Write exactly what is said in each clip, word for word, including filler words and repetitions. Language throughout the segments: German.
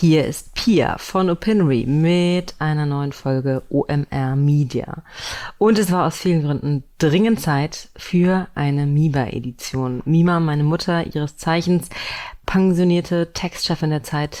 Hier ist Pia von Opinory mit einer neuen Folge O M R Media. Und es war aus vielen Gründen dringend Zeit für eine Mima-Edition. Mima, meine Mutter, ihres Zeichens pensionierte Textchefin der Zeit,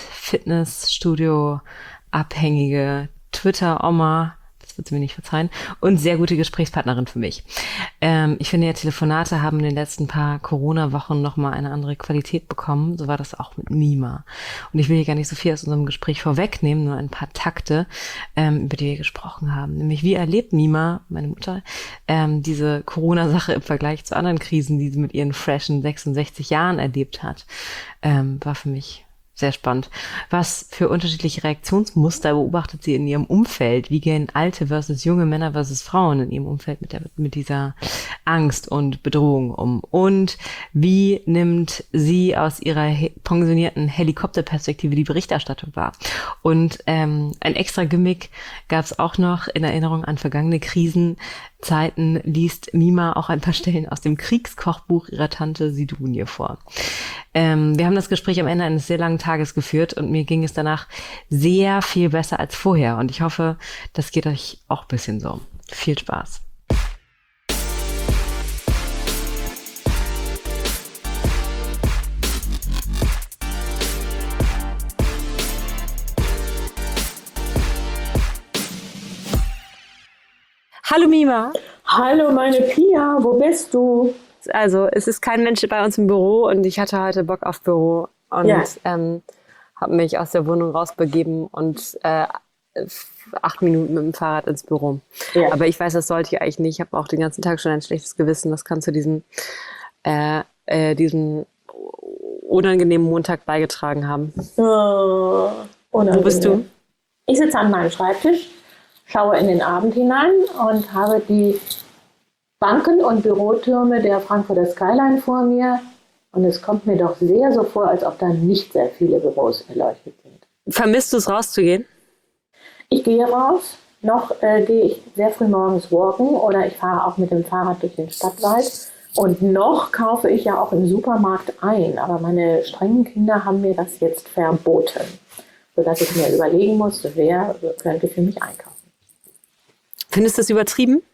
Fitnessstudio-abhängige Twitter-Oma, das wird sie mir nicht verzeihen, und sehr gute Gesprächspartnerin für mich. Ähm, ich finde ja, Telefonate haben in den letzten paar Corona-Wochen nochmal eine andere Qualität bekommen. So war das auch mit Mima. Und ich will hier gar nicht so viel aus unserem Gespräch vorwegnehmen, nur ein paar Takte, ähm, über die wir gesprochen haben. Nämlich, wie erlebt Mima, meine Mutter, ähm, diese Corona-Sache im Vergleich zu anderen Krisen, die sie mit ihren freshen sechsundsechzig Jahren erlebt hat, ähm, war für mich sehr spannend. Was für unterschiedliche Reaktionsmuster beobachtet sie in ihrem Umfeld? Wie gehen alte versus junge Männer versus Frauen in ihrem Umfeld mit, der, mit dieser Angst und Bedrohung um? Und wie nimmt sie aus ihrer he- pensionierten Helikopterperspektive die Berichterstattung wahr? Und ähm, ein extra Gimmick gab es auch noch in Erinnerung an vergangene Krisenzeiten, liest Mima auch ein paar Stellen aus dem Kriegskochbuch ihrer Tante Sidonie vor. Ähm, wir haben das Gespräch am Ende eines sehr langen Tages geführt und mir ging es danach sehr viel besser als vorher. Und ich hoffe, das geht euch auch ein bisschen so. Viel Spaß. Hallo Mima. Hallo meine Pia, wo bist du? Also es ist kein Mensch bei uns im Büro und ich hatte heute Bock auf Büro und Ja. ähm, habe mich aus der Wohnung rausbegeben und äh, acht Minuten mit dem Fahrrad ins Büro. Ja. Aber ich weiß, das sollte ich eigentlich nicht. Ich habe auch den ganzen Tag schon ein schlechtes Gewissen. Das kann zu diesem, äh, äh, diesem unangenehmen Montag beigetragen haben. Oh, Wo bist du? Ich sitze an meinem Schreibtisch, schaue in den Abend hinein und habe die Banken und Bürotürme der Frankfurter Skyline vor mir. Und es kommt mir doch sehr so vor, als ob da nicht sehr viele Büros erleuchtet sind. Vermisst du es, rauszugehen? Ich gehe raus. Noch äh, gehe ich sehr früh morgens walken oder ich fahre auch mit dem Fahrrad durch den Stadtwald. Und noch kaufe ich ja auch im Supermarkt ein. Aber meine strengen Kinder haben mir das jetzt verboten, sodass ich mir überlegen muss, wer könnte für mich einkaufen. Findest du das übertrieben?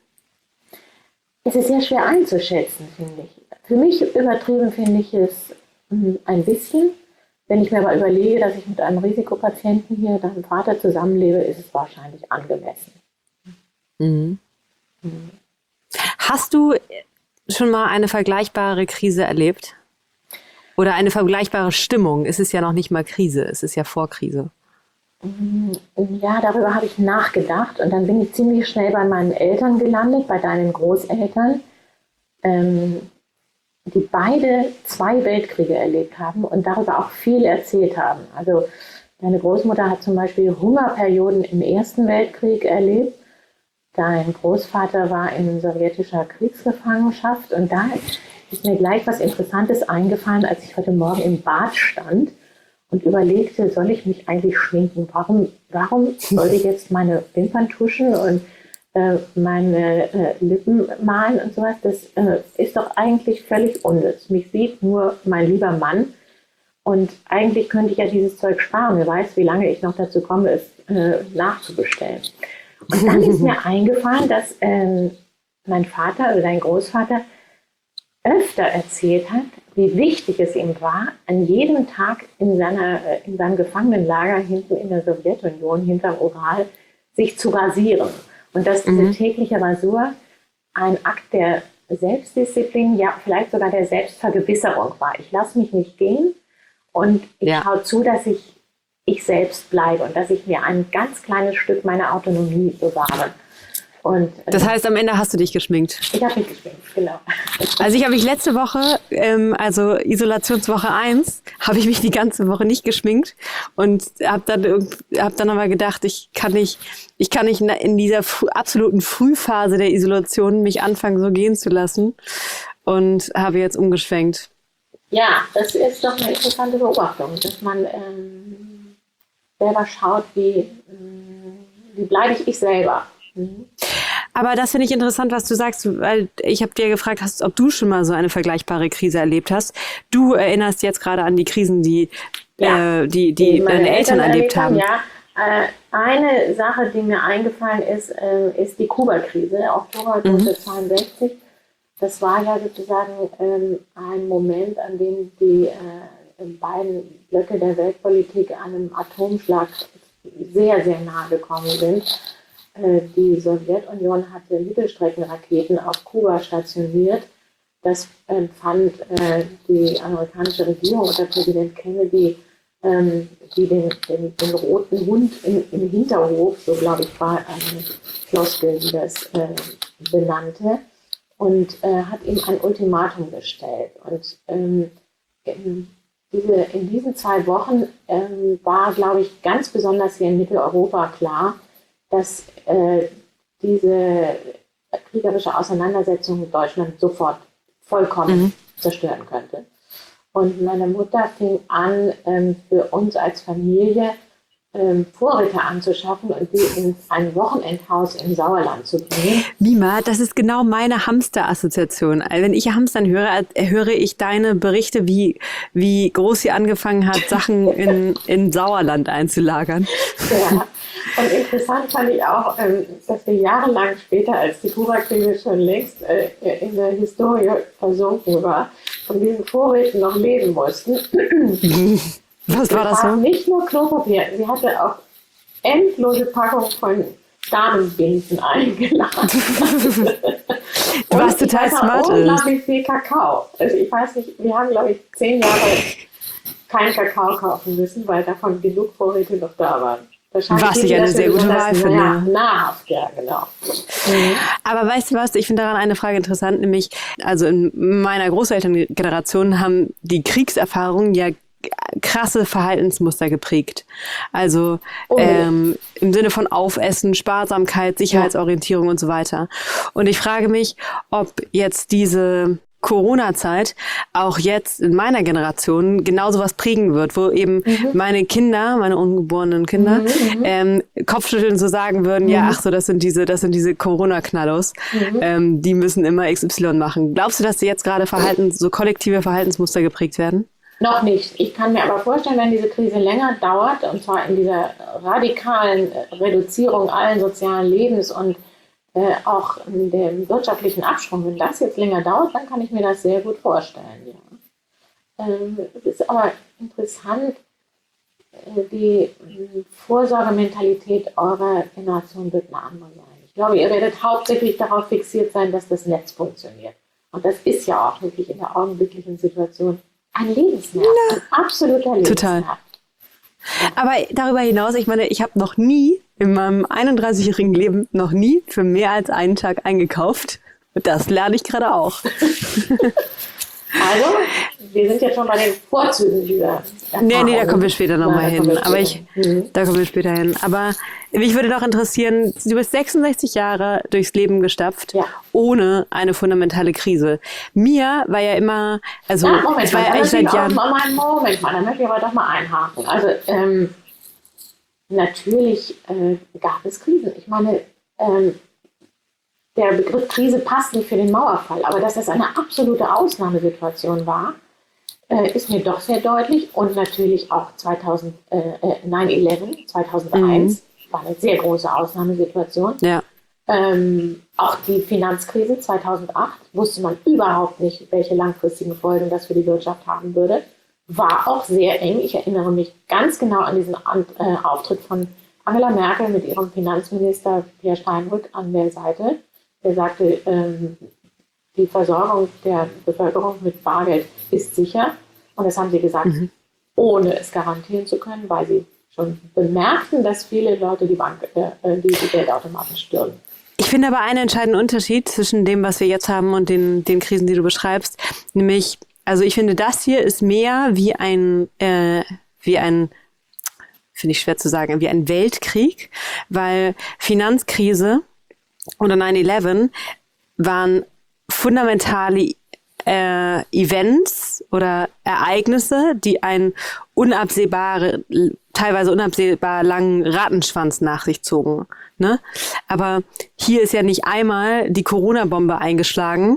Es ist sehr schwer einzuschätzen, finde ich. Für mich übertrieben finde ich es mh, ein bisschen. Wenn ich mir aber überlege, dass ich mit einem Risikopatienten hier, deinem Vater, zusammenlebe, ist es wahrscheinlich angemessen. Mhm. Mhm. Hast du schon mal eine vergleichbare Krise erlebt? Oder eine vergleichbare Stimmung? Es ist ja noch nicht mal Krise, es ist ja Vorkrise. Ja, darüber habe ich nachgedacht und dann bin ich ziemlich schnell bei meinen Eltern gelandet, bei deinen Großeltern, ähm, die beide zwei Weltkriege erlebt haben und darüber auch viel erzählt haben. Also deine Großmutter hat zum Beispiel Hungerperioden im Ersten Weltkrieg erlebt. Dein Großvater war in sowjetischer Kriegsgefangenschaft und da ist mir gleich was Interessantes eingefallen, als ich heute Morgen im Bad stand und überlegte, soll ich mich eigentlich schminken? Warum, warum soll ich jetzt meine Wimpern tuschen und äh, meine äh, Lippen malen und sowas? Das äh, ist doch eigentlich völlig unnütz. Mich sieht nur mein lieber Mann und eigentlich könnte ich ja dieses Zeug sparen. Wer weiß, wie lange ich noch dazu komme, es äh, nachzubestellen. Und dann ist mir eingefallen, dass äh, mein Vater oder dein Großvater öfter erzählt hat, wie wichtig es ihm war, an jedem Tag in, seiner, in seinem Gefangenenlager hinten in der Sowjetunion, hinterm Ural, sich zu rasieren. Und dass diese mhm. tägliche Rasur ein Akt der Selbstdisziplin, ja vielleicht sogar der Selbstvergewisserung war. Ich lasse mich nicht gehen und ich ja. schaue zu, dass ich ich selbst bleibe und dass ich mir ein ganz kleines Stück meiner Autonomie bewahre. Und, das heißt, am Ende hast du dich geschminkt? Ich habe mich geschminkt, genau. Also ich habe mich letzte Woche, ähm, also Isolationswoche eins, habe ich mich die ganze Woche nicht geschminkt und habe dann, hab dann aber gedacht, ich kann nicht, ich kann nicht in dieser f- absoluten Frühphase der Isolation mich anfangen, so gehen zu lassen und habe jetzt umgeschwenkt. Ja, das ist doch eine interessante Beobachtung, dass man ähm, selber schaut, wie, ähm, wie bleibe ich ich selber. Mhm. Aber das finde ich interessant, was du sagst, weil ich habe dir gefragt, hast, ob du schon mal so eine vergleichbare Krise erlebt hast. Du erinnerst jetzt gerade an die Krisen, die ja. äh, die, die, die deine Eltern, Eltern erlebt haben. Ja, äh, eine Sache, die mir eingefallen ist, äh, ist die Kuba-Krise, Oktober neunzehnhundertzweiundsechzig. Mhm. Das war ja sozusagen ähm, ein Moment, an dem die äh, beiden Blöcke der Weltpolitik einem Atomschlag sehr, sehr nahe gekommen sind. Äh, die Sowjetunion hatte Mittelstreckenraketen auf Kuba stationiert. Das äh, fand äh, die amerikanische Regierung unter Präsident Kennedy, ähm, die den, den, den roten Hund im, im Hinterhof, so glaube ich war eine Floskel, die das äh, benannte, und äh, hat ihm ein Ultimatum gestellt. Und ähm, in, diese, in diesen zwei Wochen ähm, war, glaube ich, ganz besonders hier in Mitteleuropa klar, dass äh, diese kriegerische Auseinandersetzung Deutschland sofort vollkommen mhm. zerstören könnte. Und meine Mutter fing an, ähm, für uns als Familie ähm, Vorräte anzuschaffen und die in ein Wochenendhaus im Sauerland zu bringen. Mima, das ist genau meine Hamster-Assoziation. Wenn ich Hamstern höre, höre ich deine Berichte, wie, wie groß sie angefangen hat, Sachen in, in Sauerland einzulagern. Ja, und interessant fand ich auch, ähm, dass wir jahrelang später, als die Kuba-Krise schon längst äh, in der Historie versunken war, von diesen Vorräten noch leben mussten. Was war das so? Nicht nur Klopapier, sie hatte auch endlose Packungen von Damenbinden eingeladen. Du warst total smart. Unglaublich viel Kakao. Also ich weiß nicht, wir haben, glaube ich, zehn Jahre keinen Kakao kaufen müssen, weil davon genug Vorräte noch da waren. Was ich eine sehr gute Wahl finde. Ja, nahrhaft, ja, genau. Mhm. Aber weißt du was, ich finde daran eine Frage interessant, nämlich, also in meiner Großelterngeneration haben die Kriegserfahrungen ja krasse Verhaltensmuster geprägt. Also oh. ähm, im Sinne von Aufessen, Sparsamkeit, Sicherheitsorientierung ja. und so weiter. Und ich frage mich, ob jetzt diese Corona-Zeit auch jetzt in meiner Generation genauso was prägen wird, wo eben mhm. meine Kinder, meine ungeborenen Kinder, mhm. ähm, Kopfschütteln so sagen würden, mhm. ja, ach so, das sind diese, das sind diese Corona-Knallos, mhm. ähm, die müssen immer X Y machen. Glaubst du, dass jetzt gerade Verhalten, so kollektive Verhaltensmuster geprägt werden? Noch nicht. Ich kann mir aber vorstellen, wenn diese Krise länger dauert, und zwar in dieser radikalen Reduzierung allen sozialen Lebens und äh, auch in dem wirtschaftlichen Abschwung, wenn das jetzt länger dauert, dann kann ich mir das sehr gut vorstellen. Ja. Ähm, es ist aber interessant, äh, die äh, Vorsorgementalität eurer Generation wird eine andere sein. Ich glaube, ihr werdet hauptsächlich darauf fixiert sein, dass das Netz funktioniert. Und das ist ja auch wirklich in der augenblicklichen Situation ein Lebensnerv, ja. ein absoluter Lebensnerv. Total. Aber darüber hinaus, ich meine, ich habe noch nie in meinem einunddreißigjährigen Leben noch nie für mehr als einen Tag eingekauft. Und das lerne ich gerade auch. Also, wir sind jetzt schon bei den Vorzügen dieser Erfahrung. Nee, nee, da kommen wir später nochmal hin. Aber ich, mhm. da kommen wir später hin. Aber mich würde doch interessieren, du bist sechsundsechzig Jahre durchs Leben gestapft, ja. ohne eine fundamentale Krise. Mir war ja immer, also, ja, Moment, ich war ja eigentlich seit Jahren... Moment, Moment mal, da möchte ich aber doch mal einhaken. Also, ähm, natürlich äh, gab es Krisen. Ich meine, ähm, der Begriff Krise passt nicht für den Mauerfall, aber dass das eine absolute Ausnahmesituation war, äh, ist mir doch sehr deutlich. Und natürlich auch zweitausend, äh, neun elf, zweitausendeins mhm. war eine sehr große Ausnahmesituation. Ja. Ähm, auch die Finanzkrise zweitausendacht wusste man überhaupt nicht, welche langfristigen Folgen das für die Wirtschaft haben würde. War auch sehr eng. Ich erinnere mich ganz genau an diesen an, äh, Auftritt von Angela Merkel mit ihrem Finanzminister Peer Steinbrück an der Seite. Der sagte, ähm, die Versorgung der Bevölkerung mit Bargeld ist sicher. Und das haben sie gesagt, mhm. ohne es garantieren zu können, weil sie schon bemerkten, dass viele Leute die, Bank, äh, die, die Geldautomaten stürmen. Ich finde aber einen entscheidenden Unterschied zwischen dem, was wir jetzt haben und den, den Krisen, die du beschreibst. Nämlich, also ich finde, das hier ist mehr wie ein, äh, wie ein, finde ich schwer zu sagen, wie ein Weltkrieg, weil Finanzkrise oder neun elf waren fundamentale äh, Events oder Ereignisse, die einen unabsehbare, teilweise unabsehbar langen Rattenschwanz nach sich zogen. Ne? Aber hier ist ja nicht einmal die Corona-Bombe eingeschlagen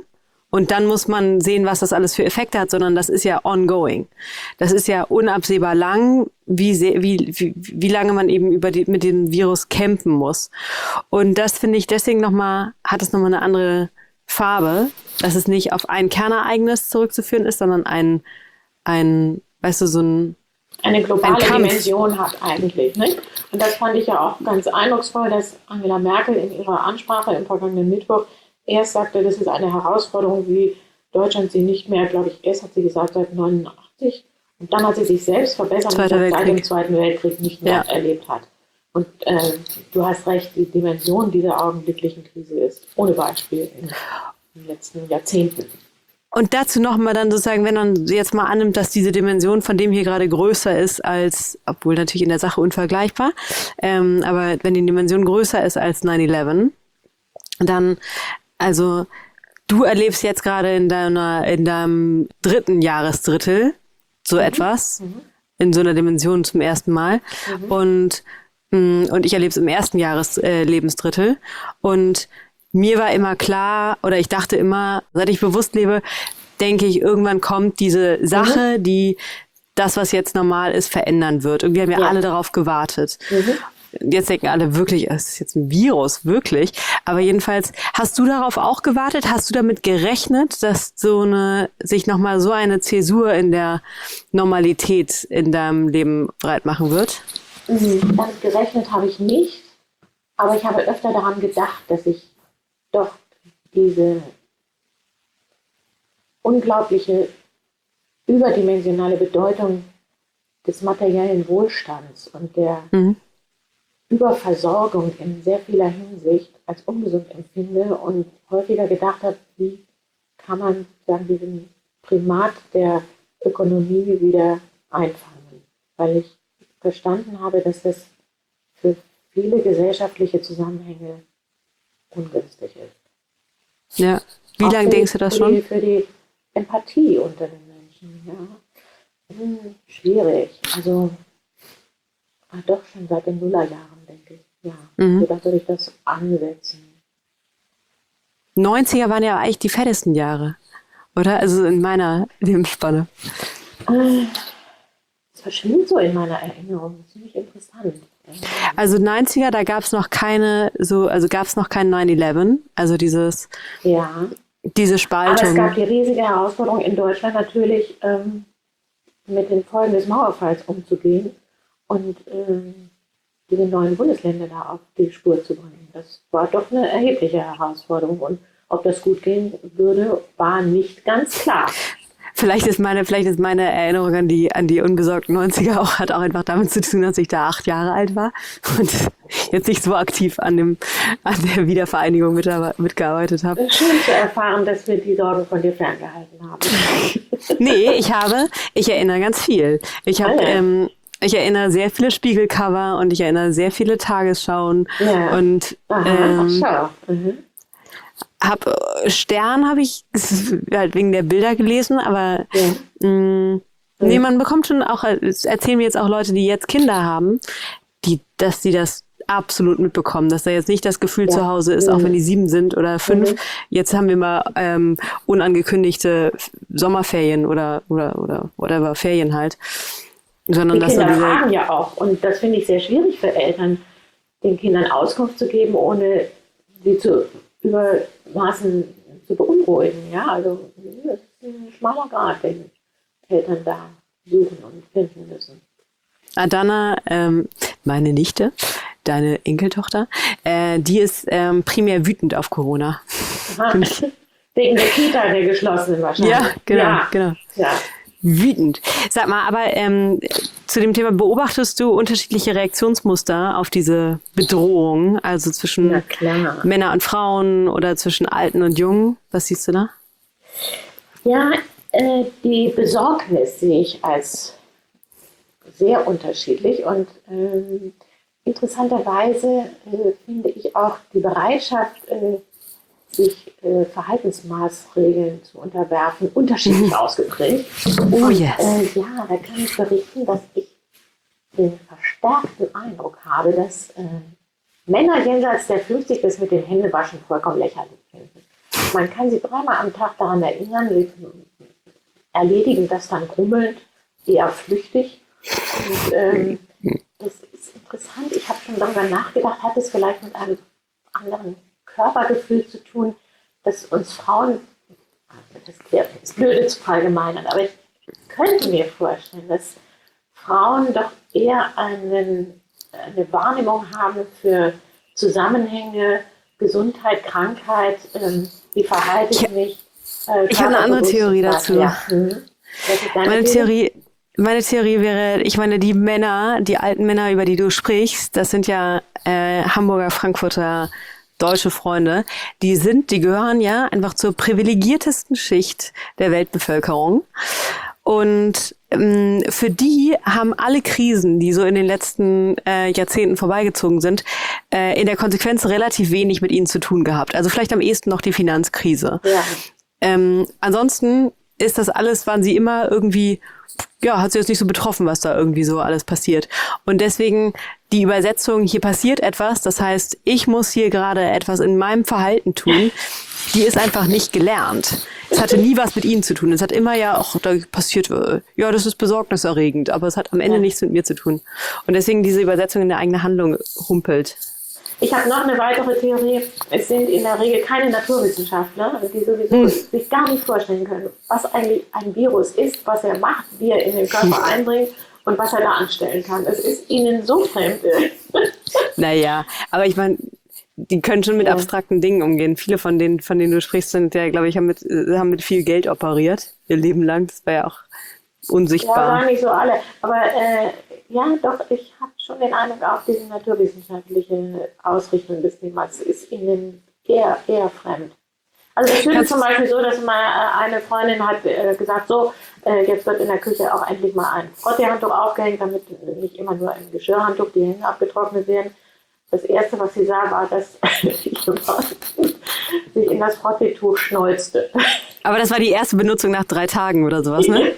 und dann muss man sehen, was das alles für Effekte hat, sondern das ist ja ongoing. Das ist ja unabsehbar lang, wie, sehr, wie, wie, wie lange man eben über die, mit dem Virus kämpfen muss. Und das finde ich deswegen nochmal, hat es nochmal eine andere Farbe, dass es nicht auf ein Kernereignis zurückzuführen ist, sondern ein, ein, weißt du, so ein eine globale Dimension hat eigentlich. Nicht? Und das fand ich ja auch ganz eindrucksvoll, dass Angela Merkel in ihrer Ansprache im vergangenen Mittwoch erst sagte, das ist eine Herausforderung, wie Deutschland sie nicht mehr, glaube ich, erst hat sie gesagt, seit neunundachtzig. Und dann hat sie sich selbst verbessert und seit dem Zweiten Weltkrieg nicht mehr ja. erlebt hat. Und äh, du hast recht, die Dimension dieser augenblicklichen Krise ist ohne Beispiel in den letzten Jahrzehnten. Und dazu nochmal dann sozusagen, wenn man jetzt mal annimmt, dass diese Dimension von dem hier gerade größer ist als, obwohl natürlich in der Sache unvergleichbar, ähm, aber wenn die Dimension größer ist als nine eleven, dann, also du erlebst jetzt gerade in deiner, in deinem dritten Jahresdrittel so mhm. etwas, mhm. in so einer Dimension zum ersten Mal mhm. und, mh, und ich erlebe es im ersten Jahres äh, Lebensdrittel und mir war immer klar, oder ich dachte immer, seit ich bewusst lebe, denke ich, irgendwann kommt diese Sache, mhm. die das, was jetzt normal ist, verändern wird. Irgendwie haben wir ja. alle darauf gewartet. Mhm. Jetzt denken alle wirklich, es ist jetzt ein Virus, wirklich. Aber jedenfalls, hast du darauf auch gewartet? Hast du damit gerechnet, dass so eine, sich nochmal so eine Zäsur in der Normalität in deinem Leben breit machen wird? Mhm. Damit gerechnet habe ich nicht. Aber ich habe öfter daran gedacht, dass ich doch diese unglaubliche überdimensionale Bedeutung des materiellen Wohlstands und der mhm. Überversorgung in sehr vieler Hinsicht als ungesund empfinde und häufiger gedacht habe, wie kann man sagen, diesen Primat der Ökonomie wieder einfangen. Weil ich verstanden habe, dass das für viele gesellschaftliche Zusammenhänge ungünstig ist. Ja, wie lange denkst du das für schon? Die, für die Empathie unter den Menschen, ja. Hm, schwierig. Also, ah, doch schon seit den Nullerjahren, denke ich. Ja, mhm. so da würde ich das ansetzen. neunziger waren ja eigentlich die fettesten Jahre, oder? Also in meiner Lebensspanne. Das verschwindet so in meiner Erinnerung. Das ist ziemlich interessant. Also neunziger, da gab es noch keine, so, also gab es noch kein nine eleven, also dieses, ja. diese Spaltung. Aber es gab die riesige Herausforderung in Deutschland natürlich, ähm, mit den Folgen des Mauerfalls umzugehen und ähm, diese neuen Bundesländer da auf die Spur zu bringen. Das war doch eine erhebliche Herausforderung und ob das gut gehen würde, war nicht ganz klar. Vielleicht ist meine, vielleicht ist meine Erinnerung an die, an die unbesorgten neunziger auch, hat auch einfach damit zu tun, dass ich da acht Jahre alt war und jetzt nicht so aktiv an dem, an der Wiedervereinigung mit, mitgearbeitet habe. Schön zu erfahren, dass wir die Sorgen von dir ferngehalten haben. Nee, ich habe, ich erinnere ganz viel. Ich habe, ah, ja. ähm, ich erinnere sehr viele Spiegelcover und ich erinnere sehr viele Tagesschauen ja. und, Aha, ähm, ach, schau. Mhm. Hab Stern habe ich halt wegen der Bilder gelesen, aber ja. mh, nee, man bekommt schon auch, erzählen mir jetzt auch Leute, die jetzt Kinder haben, die, dass die das absolut mitbekommen, dass da jetzt nicht das Gefühl ja. zu Hause ist, mhm. auch wenn die sieben sind oder fünf. Mhm. Jetzt haben wir mal ähm, unangekündigte Sommerferien oder oder oder whatever, Ferien halt. Sondern die dass Kinder so diese fragen ja auch und das finde ich sehr schwierig für Eltern, den Kindern Auskunft zu geben, ohne sie zu übermaßen zu beunruhigen. Ja, also das ist ein schmaler Grat, den Eltern da suchen und finden müssen. Adana, ähm, meine Nichte, deine Enkeltochter, äh, die ist ähm, primär wütend auf Corona. Wegen der Kita, der geschlossenen wahrscheinlich. Ja, genau, ja. genau. Ja. Wütend. Sag mal, aber ähm, zu dem Thema, beobachtest du unterschiedliche Reaktionsmuster auf diese Bedrohung, also zwischen Männern und Frauen oder zwischen Alten und Jungen? Was siehst du da? Ja, äh, die Besorgnis sehe ich als sehr unterschiedlich und äh, interessanterweise äh, finde ich auch die Bereitschaft, äh, sich äh, Verhaltensmaßregeln zu unterwerfen, unterschiedlich ausgeprägt. Und oh yes. äh, ja, da kann ich berichten, dass ich den verstärkten Eindruck habe, dass äh, Männer jenseits der fünfzig das mit den Händewaschen vollkommen lächerlich finden. man kann sie dreimal am Tag daran erinnern, sie erledigen das dann grummelnd, eher flüchtig. Und ähm, das ist interessant. Ich habe schon darüber nachgedacht, hat es vielleicht mit einem anderen Körpergefühl zu tun, dass uns Frauen, das ist blöd zu verallgemeinern, aber ich könnte mir vorstellen, dass Frauen doch eher einen, eine Wahrnehmung haben für Zusammenhänge, Gesundheit, Krankheit, ähm, wie verhalte ich mich. Äh, ich habe eine andere Theorie dazu. Ja. Hm. Meine Theorie, meine Theorie wäre, ich meine, die Männer, die alten Männer, über die du sprichst, das sind ja äh, Hamburger, Frankfurter, deutsche Freunde, die sind, die gehören ja einfach zur privilegiertesten Schicht der Weltbevölkerung. Und ähm, für die haben alle Krisen, die so in den letzten äh, Jahrzehnten vorbeigezogen sind, äh, in der Konsequenz relativ wenig mit ihnen zu tun gehabt. Also vielleicht am ehesten noch die Finanzkrise. Ja. Ähm, ansonsten ist das alles, waren sie immer irgendwie, ja, hat sie jetzt nicht so betroffen, was da irgendwie so alles passiert. Und deswegen die Übersetzung, hier passiert etwas, das heißt, ich muss hier gerade etwas in meinem Verhalten tun, die ist einfach nicht gelernt. Es hatte nie was mit ihnen zu tun. Es hat immer ja, ach, da passiert, äh, ja, das ist besorgniserregend, aber es hat am Ende ja. nichts mit mir zu tun. Und deswegen diese Übersetzung in der eigene Handlung humpelt. Ich habe noch eine weitere Theorie. Es sind in der Regel keine Naturwissenschaftler, die sowieso Hm. sich gar nicht vorstellen können, was eigentlich ein Virus ist, was er macht, wie er in den Körper eindringt und was er da anstellen kann. Es ist ihnen so fremd. Naja, aber ich meine, die können schon mit Ja. abstrakten Dingen umgehen. Viele von denen, von denen du sprichst, sind ja, glaube ich, haben mit, äh, haben mit viel Geld operiert, ihr Leben lang. Das war ja auch Ja, unsichtbar. sagen nicht so alle. Aber äh, ja, doch, ich habe schon den Eindruck, auch diese naturwissenschaftliche Ausrichtung des Themas ist ihnen eher, eher fremd. Also es ist zum Beispiel so, dass mal äh, eine Freundin hat äh, gesagt, so, äh, jetzt wird in der Küche auch endlich mal ein Frotteehandtuch aufgehängt, damit nicht immer nur ein Geschirrhandtuch die Hände abgetrocknet werden. Das Erste, was sie sah, war, dass sich in das Frotteetuch schnolzte. Aber das war die erste Benutzung nach drei Tagen oder sowas, ne?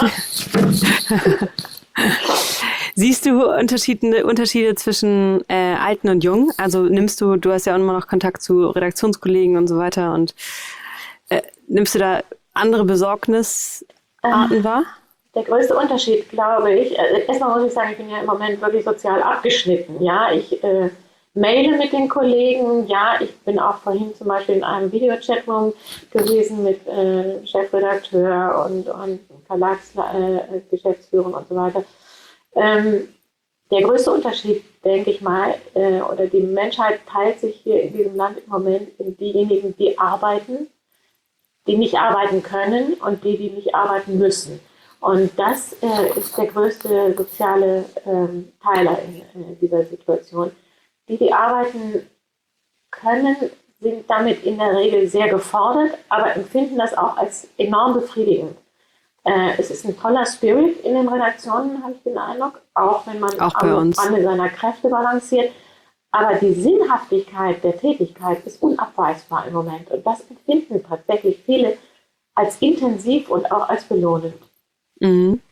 Siehst du Unterschiede, Unterschiede zwischen äh, Alten und Jungen? Also nimmst du, du hast ja auch immer noch Kontakt zu Redaktionskollegen und so weiter und äh, nimmst du da andere Besorgnisarten wahr? Der größte Unterschied, glaube ich, also erstmal muss ich sagen, ich bin ja im Moment wirklich sozial abgeschnitten. Ja, ich äh, maile mit den Kollegen. Ja, ich bin auch vorhin zum Beispiel in einem Videochatroom gewesen mit äh, Chefredakteur und, und Verlagsgeschäftsführung äh, und so weiter. Ähm, der größte Unterschied, denke ich mal, äh, oder die Menschheit teilt sich hier in diesem Land im Moment in diejenigen, die arbeiten, die nicht arbeiten können und die, die nicht arbeiten müssen. Und das äh, ist der größte soziale ähm, Teiler in, in dieser Situation. Die, die arbeiten können, sind damit in der Regel sehr gefordert, aber empfinden das auch als enorm befriedigend. Äh, es ist ein toller Spirit in den Redaktionen, habe ich den Eindruck, auch wenn man auch bei am uns. Rande seiner Kräfte balanciert. Aber die Sinnhaftigkeit der Tätigkeit ist unabweisbar im Moment. Und das empfinden tatsächlich viele als intensiv und auch als belohnend. Mhm.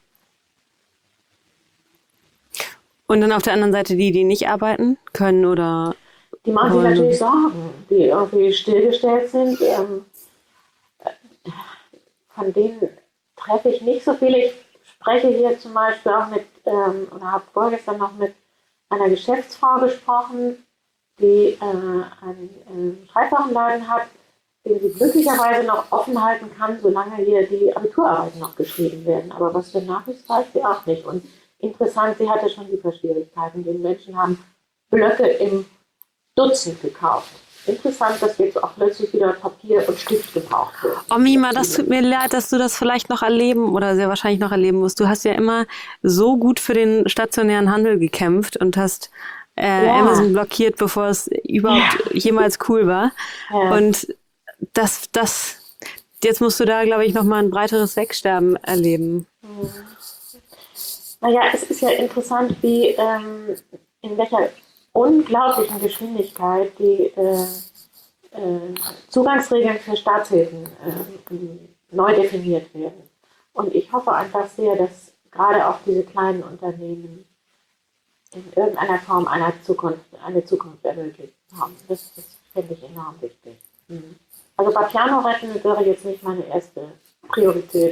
Und dann auf der anderen Seite die, die nicht arbeiten können oder... Die machen sich natürlich Sorgen, die irgendwie stillgestellt sind. Ähm, von denen treffe ich nicht so viele. Ich spreche hier zum Beispiel auch mit, ähm, oder habe vorgestern noch mit einer Geschäftsfrau gesprochen, die äh, einen äh, Schreibwarenladen hat, den sie glücklicherweise noch offen halten kann, solange hier die Abiturarbeiten noch geschrieben werden. Aber was für Nachricht weiß sie auch nicht. Und interessant, sie hatte schon Lieferschwierigkeiten. Die Menschen haben Blöcke im Dutzend gekauft. Interessant, dass jetzt auch plötzlich wieder Papier und Stift gebraucht wird. Oh Mima, das tut mir leid, dass du das vielleicht noch erleben oder sehr wahrscheinlich noch erleben musst. Du hast ja immer so gut für den stationären Handel gekämpft und hast äh, Ja. Amazon blockiert, bevor es überhaupt Ja. jemals cool war. Ja. Und das, das, jetzt musst du da, glaube ich, nochmal ein breiteres Wegsterben erleben. Naja, es ist ja interessant, wie ähm, in welcher unglaublichen Geschwindigkeit die äh, äh, Zugangsregeln für Staatshilfen äh, neu definiert werden. Und ich hoffe einfach sehr, dass gerade auch diese kleinen Unternehmen in irgendeiner Form einer Zukunft, eine Zukunft ermöglicht haben. Das, das finde ich enorm wichtig. Also bei Piano retten wäre jetzt nicht meine erste Priorität.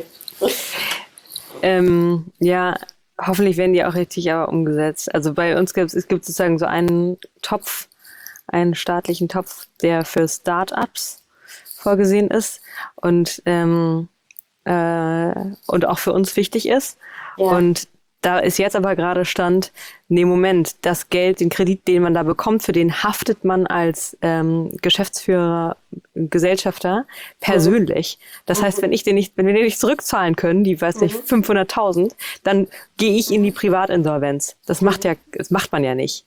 Ähm, ja, hoffentlich werden die auch richtig aber umgesetzt. Also bei uns gibt es, es gibt sozusagen so einen Topf, einen staatlichen Topf, der für Start-ups vorgesehen ist und, ähm, äh, und auch für uns wichtig ist. Ja. Und da ist jetzt aber gerade Stand, nee, Moment, das Geld, den Kredit, den man da bekommt, für den haftet man als ähm, Geschäftsführer, Gesellschafter persönlich. Das heißt, wenn ich den nicht, wenn wir den nicht zurückzahlen können, die, weiß nicht, fünfhunderttausend, dann gehe ich in die Privatinsolvenz. Das macht ja, das macht man ja nicht.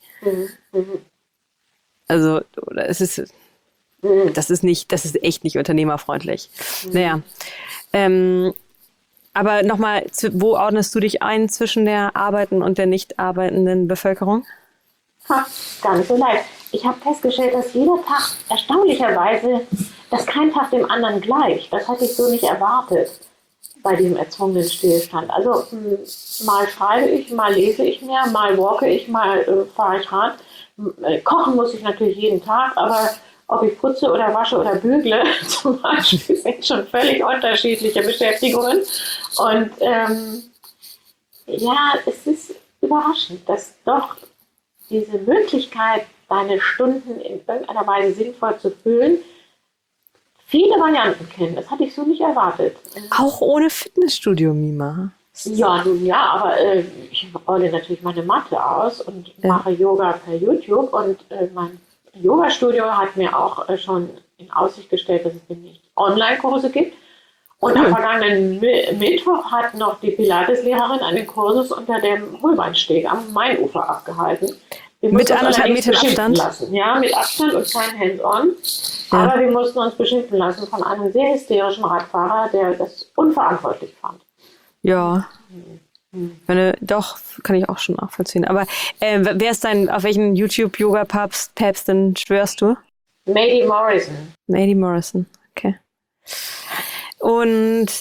Also, oder es ist, das ist nicht, das ist echt nicht unternehmerfreundlich. Naja, ähm, aber nochmal, wo ordnest du dich ein zwischen der arbeitenden und der nicht arbeitenden Bevölkerung? Ha, gar nicht so leicht. Ich habe festgestellt, dass jeder Tag erstaunlicherweise, dass kein Tag dem anderen gleicht. Das hatte ich so nicht erwartet bei diesem erzwungenen Stillstand. Also mh, mal schreibe ich, mal lese ich mehr, mal walke ich, mal äh, fahre ich Rad. Äh, kochen muss ich natürlich jeden Tag, aber ob ich putze oder wasche oder bügle zum Beispiel, sind schon völlig unterschiedliche Beschäftigungen. Und ähm, ja, es ist überraschend, dass doch diese Möglichkeit, deine Stunden in irgendeiner Weise sinnvoll zu füllen, viele Varianten kennen. Das hatte ich so nicht erwartet. Auch ohne Fitnessstudio, Mima. Ja, nun ja, aber äh, ich rolle natürlich meine Matte aus und Ja. mache Yoga per YouTube und äh, mein Yoga-Studio hat mir auch äh, schon in Aussicht gestellt, dass es demnächst Online-Kurse gibt. Und Cool. am vergangenen Mi- Mittwoch hat noch die Pilates-Lehrerin einen Kursus unter dem Holbeinsteg am Mainufer abgehalten. Wir Mit mussten uns anderthalb allerdings Metern beschimpfen Abstand? Lassen. Ja, mit Abstand und kein Hands-on. Ja. Aber wir mussten uns beschimpfen lassen von einem sehr hysterischen Radfahrer, der das unverantwortlich fand. Ja. Meine, doch, kann ich auch schon nachvollziehen. Aber äh, wer ist dein, auf welchen YouTube-Yoga-Papst Päpstin schwörst du? Mady Morrison. Mady Morrison, okay. Und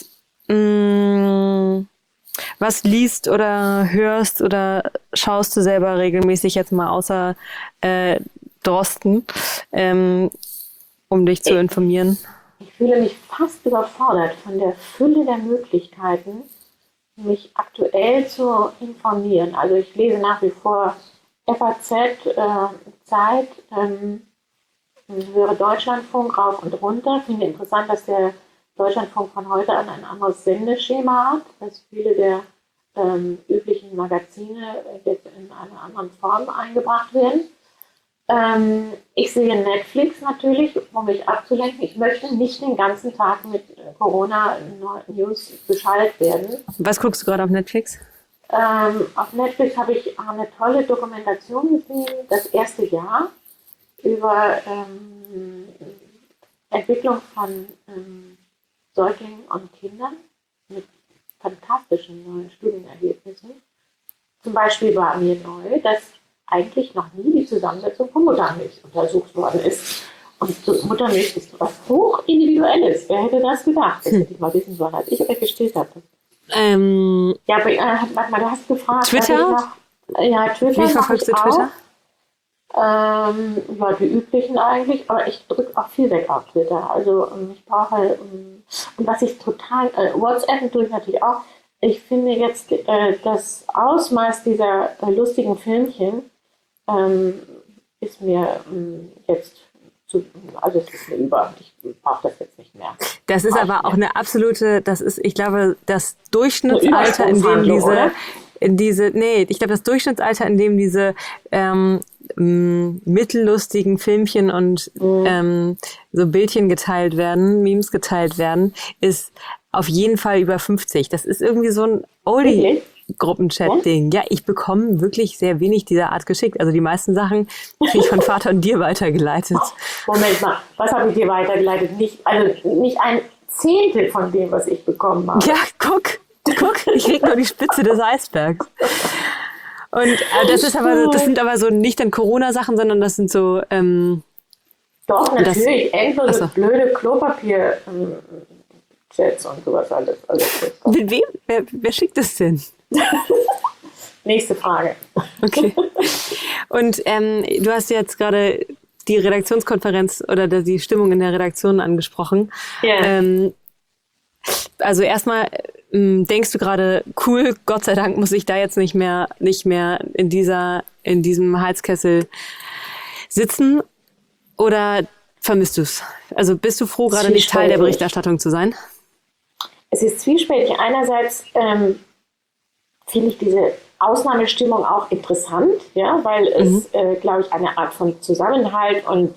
mh, was liest oder hörst oder schaust du selber regelmäßig jetzt mal außer äh, Drosten, ähm, um dich zu informieren? Ich fühle mich fast überfordert von der Fülle der Möglichkeiten, mich aktuell zu informieren. Also ich lese nach wie vor F A Z, äh, Zeit, ähm, höre Deutschlandfunk rauf und runter. Finde interessant, dass der Deutschlandfunk von heute an ein anderes Sendeschema hat, dass viele der ähm, üblichen Magazine jetzt in einer anderen Form eingebracht werden. Ähm, ich sehe Netflix natürlich, um mich abzulenken. Ich möchte nicht den ganzen Tag mit Corona-News beschallt werden. Was guckst du gerade auf Netflix? Ähm, auf Netflix habe ich eine tolle Dokumentation gesehen, das erste Jahr, über ähm, Entwicklung von ähm, Säuglingen und Kindern mit fantastischen neuen Studienergebnissen. Zum Beispiel war mir neu, dass eigentlich noch nie die Zusammensetzung von Muttermilch untersucht worden ist. Und Muttermilch ist was hochindividuelles. Wer hätte das gedacht? Das hätte ich mal wissen sollen, als ich euch gestillt hatte. Ähm, Ja, aber äh, warte mal, du hast gefragt. Twitter? Noch, ja, Twitter. Wie verfolgst du Twitter? Ähm, ja, die üblichen eigentlich, aber ich drücke auch viel weg auf Twitter. Also ich brauche, und was ich total, äh, WhatsApp tue ich natürlich auch. Ich finde jetzt äh, das Ausmaß dieser äh, lustigen Filmchen ähm, ist mir ähm, jetzt zu, also es ist mir über. Ich brauche das jetzt nicht mehr. Das ist Brauch aber ich auch mehr. eine absolute, das ist, ich glaube, das Durchschnittsalter, in dem Übersprungshandlung, diese, oder? in diese, nee, ich glaube, das Durchschnittsalter, in dem diese ähm, m, mittellustigen Filmchen und Mhm. ähm, so Bildchen geteilt werden, Memes geteilt werden, ist auf jeden Fall über fünfzig. Das ist irgendwie so ein Wirklich? Oldie-Gruppenchat-Ding. Ja, ich bekomme wirklich sehr wenig dieser Art geschickt. Also die meisten Sachen kriege ich von Vater und dir weitergeleitet. Moment mal, was habe ich dir weitergeleitet? Nicht, also nicht ein Zehntel von dem, was ich bekommen habe. Ja, guck, guck, ich krieg nur die Spitze des Eisbergs. Und äh, das ist aber, das sind aber so nicht dann Corona-Sachen, sondern das sind so, ähm, Doch, das- natürlich, endlose Ach so. blöde Klopapier-Chats und sowas alles. Also, mit wem? Wer, wer schickt das denn? nächste Frage. Okay. Und ähm, du hast jetzt gerade die Redaktionskonferenz oder die Stimmung in der Redaktion angesprochen. Ja. Ähm, also erstmal ähm, denkst du gerade, cool, Gott sei Dank muss ich da jetzt nicht mehr, nicht mehr in dieser, in diesem Heizkessel sitzen, oder vermisst du es? Also bist du froh, gerade nicht Teil der Berichterstattung zu sein? Es ist zwiespältig. Einerseits ähm, finde ich diese Ausnahmestimmung auch interessant, ja, weil es, mhm. äh, glaube ich, eine Art von Zusammenhalt und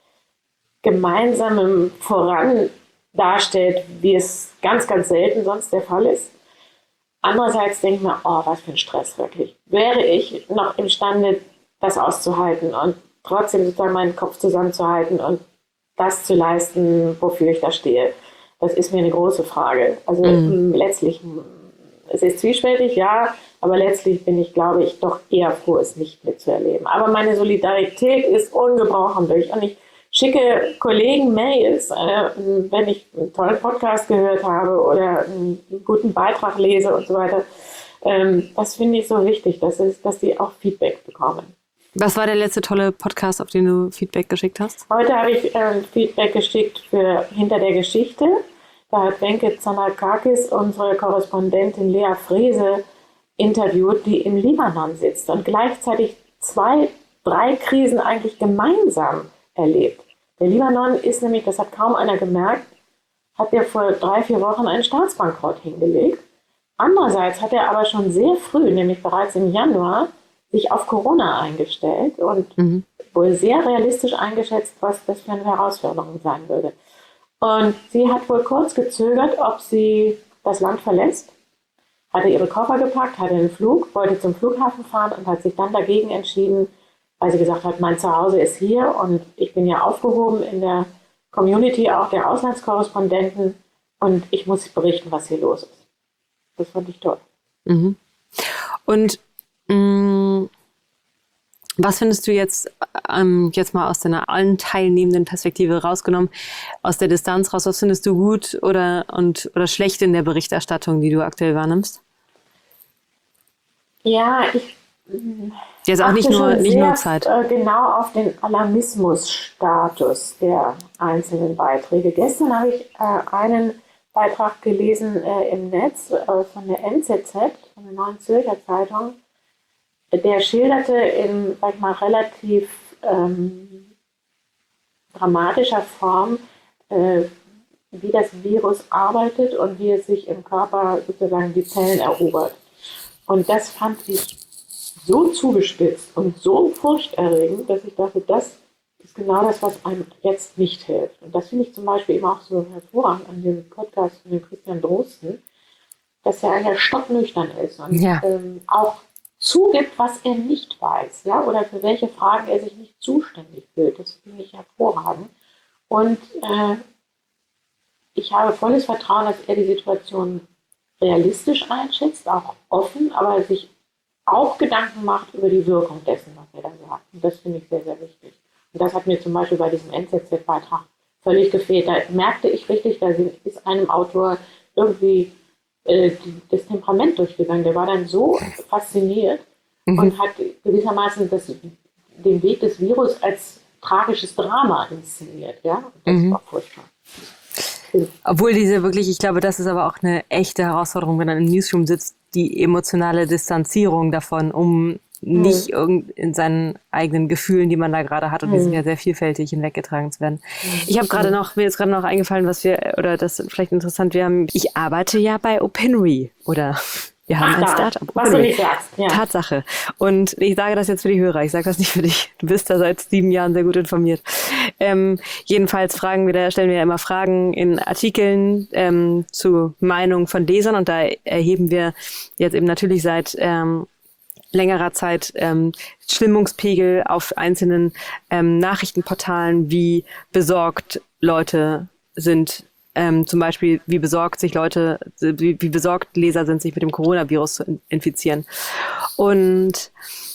gemeinsamem Voran darstellt, wie es ganz, ganz selten sonst der Fall ist. Andererseits denke ich mir, oh, was für ein Stress wirklich. Wäre ich noch imstande, das auszuhalten und trotzdem sozusagen meinen Kopf zusammenzuhalten und das zu leisten, wofür ich da stehe? Das ist mir eine große Frage. Also mhm. letztlich, es ist zwiespältig, ja, aber letztlich bin ich, glaube ich, doch eher froh, es nicht mitzuerleben. Aber meine Solidarität ist ungebrochen durch. Und ich schicke Kollegen Mails, äh, wenn ich einen tollen Podcast gehört habe oder einen guten Beitrag lese und so weiter. Ähm, das finde ich so wichtig, dass, es, dass die auch Feedback bekommen. Was war der letzte tolle Podcast, auf den du Feedback geschickt hast? Heute habe ich äh, Feedback geschickt für Hinter der Geschichte. Da hat Wenke Zanakakis unsere Korrespondentin Lea Frese interviewt, die im Libanon sitzt und gleichzeitig zwei, drei Krisen eigentlich gemeinsam erlebt. Der Libanon ist nämlich, das hat kaum einer gemerkt, hat er vor drei, vier Wochen einen Staatsbankrott hingelegt. Andererseits hat er aber schon sehr früh, nämlich bereits im Januar, sich auf Corona eingestellt und mhm. wohl sehr realistisch eingeschätzt, was das für eine Herausforderung sein würde. Und sie hat wohl kurz gezögert, ob sie das Land verlässt, hatte ihre Koffer gepackt, hatte einen Flug, wollte zum Flughafen fahren und hat sich dann dagegen entschieden, weil sie gesagt hat, mein Zuhause ist hier und ich bin ja aufgehoben in der Community auch der Auslandskorrespondenten und ich muss berichten, was hier los ist. Das fand ich toll. Mhm. Und mh, was findest du jetzt, ähm, jetzt mal aus deiner allen teilnehmenden Perspektive rausgenommen, aus der Distanz raus, was findest du gut oder, und, oder schlecht in der Berichterstattung, die du aktuell wahrnimmst? Ja, ich jetzt auch nicht nur, nicht nur Zeit. Äh, genau auf den Alarmismus-Status der einzelnen Beiträge. Gestern habe ich äh, einen Beitrag gelesen äh, im Netz äh, von der N Z Z, von der Neuen Zürcher Zeitung. Der schilderte in, sag ich mal, relativ ähm, dramatischer Form, äh, wie das Virus arbeitet und wie es sich im Körper sozusagen die Zellen erobert. Und das fand ich so zugespitzt und so furchterregend, dass ich dachte, das ist genau das, was einem jetzt nicht hilft. Und das finde ich zum Beispiel eben auch so hervorragend an dem Podcast von dem Christian Drosten, dass er ja stocknüchtern ist und ja. ähm, auch zugibt, was er nicht weiß, ja, oder für welche Fragen er sich nicht zuständig fühlt. Das finde ich hervorragend. Und äh, ich habe volles Vertrauen, dass er die Situation realistisch einschätzt, auch offen, aber sich auch Gedanken macht über die Wirkung dessen, was er da sagt. Und das finde ich sehr, sehr wichtig. Und das hat mir zum Beispiel bei diesem N Z Z-Beitrag völlig gefehlt. Da merkte ich richtig, da ist einem Autor irgendwie äh, das Temperament durchgegangen. Der war dann so fasziniert mhm. und hat gewissermaßen das, den Weg des Virus als tragisches Drama inszeniert. Ja? Und das mhm. war furchtbar. Obwohl diese wirklich, ich glaube, das ist aber auch eine echte Herausforderung, wenn man im Newsroom sitzt, die emotionale Distanzierung davon, um nicht irgend in seinen eigenen Gefühlen, die man da gerade hat, und die sind ja sehr vielfältig, hinweggetragen zu werden. Ich habe gerade noch, mir ist gerade noch eingefallen, was wir, oder das ist vielleicht interessant, wir haben, ich arbeite ja bei Opinory, oder wir haben Ach, ein Startup. Was du nicht sagst. Ja. Tatsache. Und ich sage das jetzt für die Hörer, ich sage das nicht für dich. Du bist da seit sieben Jahren sehr gut informiert. Ähm, jedenfalls fragen wir da, stellen wir ja immer Fragen in Artikeln ähm, zu Meinungen von Lesern, und da erheben wir jetzt eben natürlich seit ähm, längerer Zeit ähm, Stimmungspegel auf einzelnen ähm, Nachrichtenportalen, wie besorgt Leute sind. Ähm, zum Beispiel, wie besorgt sich Leute, wie, wie besorgt Leser sind, sich mit dem Coronavirus zu infizieren. Und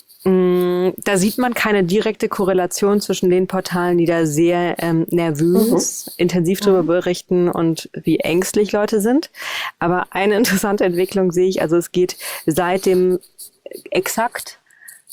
mh, da sieht man keine direkte Korrelation zwischen den Portalen, die da sehr ähm, nervös, mhm. intensiv darüber berichten und wie ängstlich Leute sind. Aber eine interessante Entwicklung sehe ich, also es geht seit dem exakt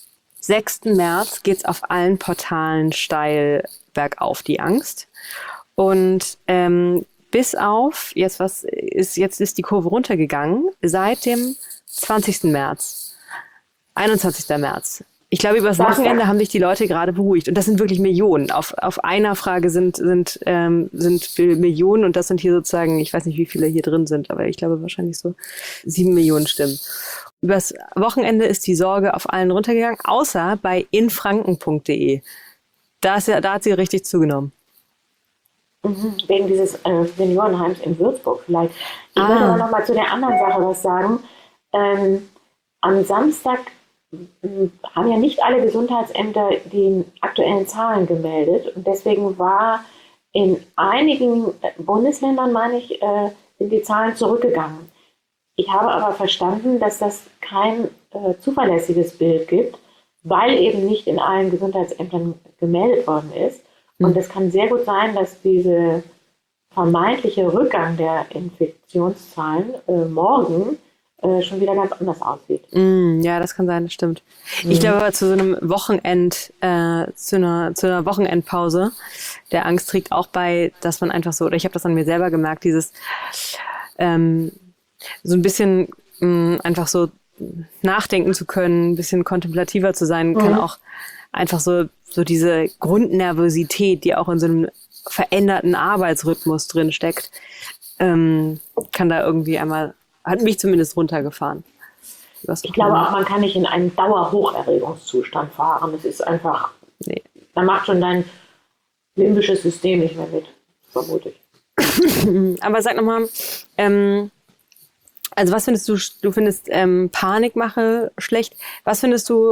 sechsten März geht's auf allen Portalen steil bergauf, die Angst. Und ähm, bis auf, jetzt was ist, jetzt ist die Kurve runtergegangen, seit dem zwanzigsten März, einundzwanzigsten März. Ich glaube, über das Wochenende haben sich die Leute gerade beruhigt. Und das sind wirklich Millionen. Auf, auf einer Frage sind, sind, ähm, sind Millionen und das sind hier sozusagen, ich weiß nicht, wie viele hier drin sind, aber ich glaube wahrscheinlich so sieben Millionen Stimmen. Übers Wochenende ist die Sorge auf allen runtergegangen, außer bei infranken punkt de. Da, ist ja, da hat sie richtig zugenommen. Mhm, wegen dieses äh, Seniorenheims in Würzburg vielleicht. Ich Ah. würde aber noch mal zu der anderen Sache was sagen. Ähm, am Samstag m, haben ja nicht alle Gesundheitsämter die aktuellen Zahlen gemeldet. Und deswegen war in einigen Bundesländern, meine ich, äh, sind die Zahlen zurückgegangen. Ich habe aber verstanden, dass das kein äh, zuverlässiges Bild gibt, weil eben nicht in allen Gesundheitsämtern gemeldet worden ist. Und es kann sehr gut sein, dass dieser vermeintliche Rückgang der Infektionszahlen äh, morgen äh, schon wieder ganz anders aussieht. Mm, ja, das kann sein, das stimmt. Mhm. Ich glaube aber zu so einem Wochenend, äh, zu einer, zu einer Wochenendpause der Angst trägt auch bei, dass man einfach so, oder ich habe das an mir selber gemerkt, dieses ähm, so ein bisschen mh, einfach so nachdenken zu können, ein bisschen kontemplativer zu sein, mhm. kann auch einfach so, so diese Grundnervosität, die auch in so einem veränderten Arbeitsrhythmus drin steckt, ähm, kann da irgendwie einmal, hat mich zumindest runtergefahren. Was ich glaube auch, man kann nicht in einen Dauerhocherregungszustand fahren. Das ist einfach, nee. Da macht schon dein limbisches System nicht mehr mit, vermute ich. Aber sag nochmal, ähm, also was findest du, du findest ähm, Panikmache schlecht, was findest du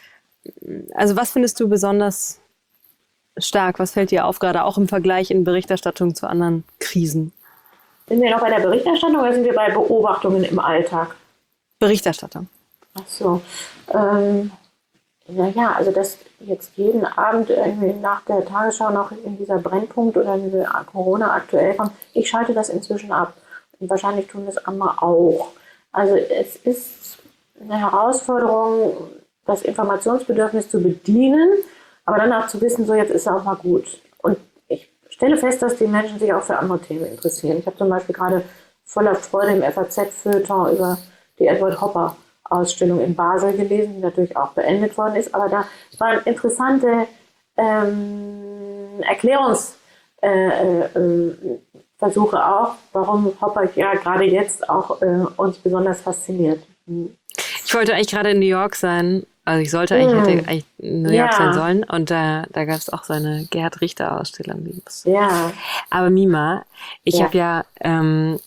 Also was findest du besonders stark? Was fällt dir auf, gerade auch im Vergleich in Berichterstattung zu anderen Krisen? Sind wir noch bei der Berichterstattung oder sind wir bei Beobachtungen im Alltag? Berichterstattung. Ach so. Ähm, naja, also dass jetzt jeden Abend irgendwie nach der Tagesschau noch in dieser Brennpunkt oder in diese Corona aktuell kommt, ich schalte das inzwischen ab. Und wahrscheinlich tun das andere auch. Also es ist eine Herausforderung, das Informationsbedürfnis zu bedienen, aber dann auch zu wissen, so jetzt ist es auch mal gut. Und ich stelle fest, dass die Menschen sich auch für andere Themen interessieren. Ich habe zum Beispiel gerade voller Freude im F A Z-Feuilleton über die Edward Hopper-Ausstellung in Basel gelesen, die natürlich auch beendet worden ist, aber da waren interessante ähm, Erklärungsversuche äh, äh, auch, warum Hopper ja gerade jetzt auch äh, uns besonders fasziniert. Ich wollte eigentlich gerade in New York sein. Also ich sollte eigentlich, mm. hätte eigentlich in New York ja. sein sollen. Und da, da gab es auch so eine Gerhard Richter-Ausstellung. Ja. Aber Mima, ich ja. habe ja ähm,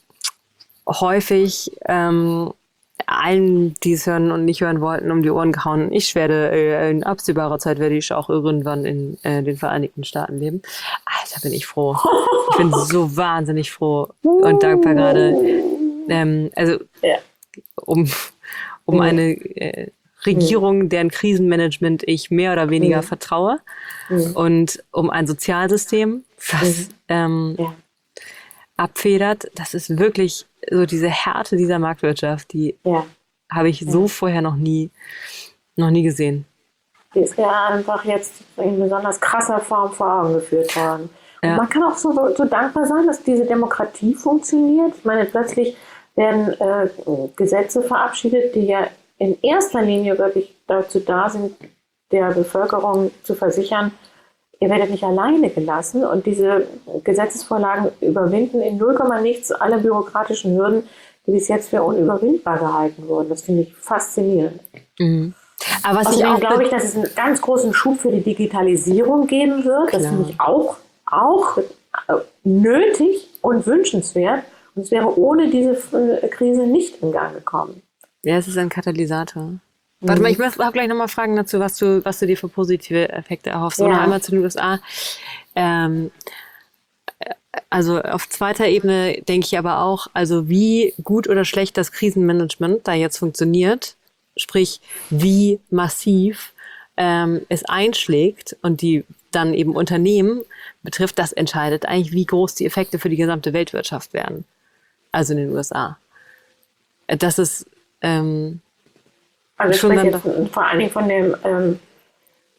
häufig ähm, allen, die es hören und nicht hören wollten, um die Ohren gehauen. Ich werde äh, in absehbarer Zeit werde ich auch irgendwann in äh, den Vereinigten Staaten leben. Alter, bin ich froh. Ich bin so wahnsinnig froh und dankbar gerade. Ähm, also ja. um um mhm. eine äh, Regierung, deren Krisenmanagement ich mehr oder weniger mhm. vertraue mhm. und um ein Sozialsystem, was mhm. ähm, ja. abfedert. Das ist wirklich so diese Härte dieser Marktwirtschaft, die ja. habe ich ja. so vorher noch nie, noch nie gesehen. Die ist ja einfach jetzt in besonders krasser Form vor Augen geführt worden. Ja. Und man kann auch so, so dankbar sein, dass diese Demokratie funktioniert. Ich meine, plötzlich werden äh, Gesetze verabschiedet, die ja in erster Linie wirklich dazu da sind, der Bevölkerung zu versichern, ihr werdet nicht alleine gelassen. Und diese Gesetzesvorlagen überwinden in null Komma nichts alle bürokratischen Hürden, die bis jetzt für unüberwindbar gehalten wurden. Das finde ich faszinierend. Mhm. Aber was Außerdem ich auch glaube ich, dass es einen ganz großen Schub für die Digitalisierung geben wird. Klar. Das finde ich auch, auch nötig und wünschenswert. Und es wäre ohne diese Krise nicht in Gang gekommen. Ja, es ist ein Katalysator. Mhm. Warte mal, ich muss auch gleich nochmal fragen dazu, was du, was du dir für positive Effekte erhoffst. Ja. Oder einmal zu den U S A. Ähm, also auf zweiter Ebene denke ich aber auch, also wie gut oder schlecht das Krisenmanagement da jetzt funktioniert, sprich wie massiv ähm, es einschlägt und die dann eben Unternehmen betrifft, das entscheidet eigentlich, wie groß die Effekte für die gesamte Weltwirtschaft werden. Also in den U S A. Das ist ähm, also ich schon spreche dann jetzt vor allen Dingen von dem ähm,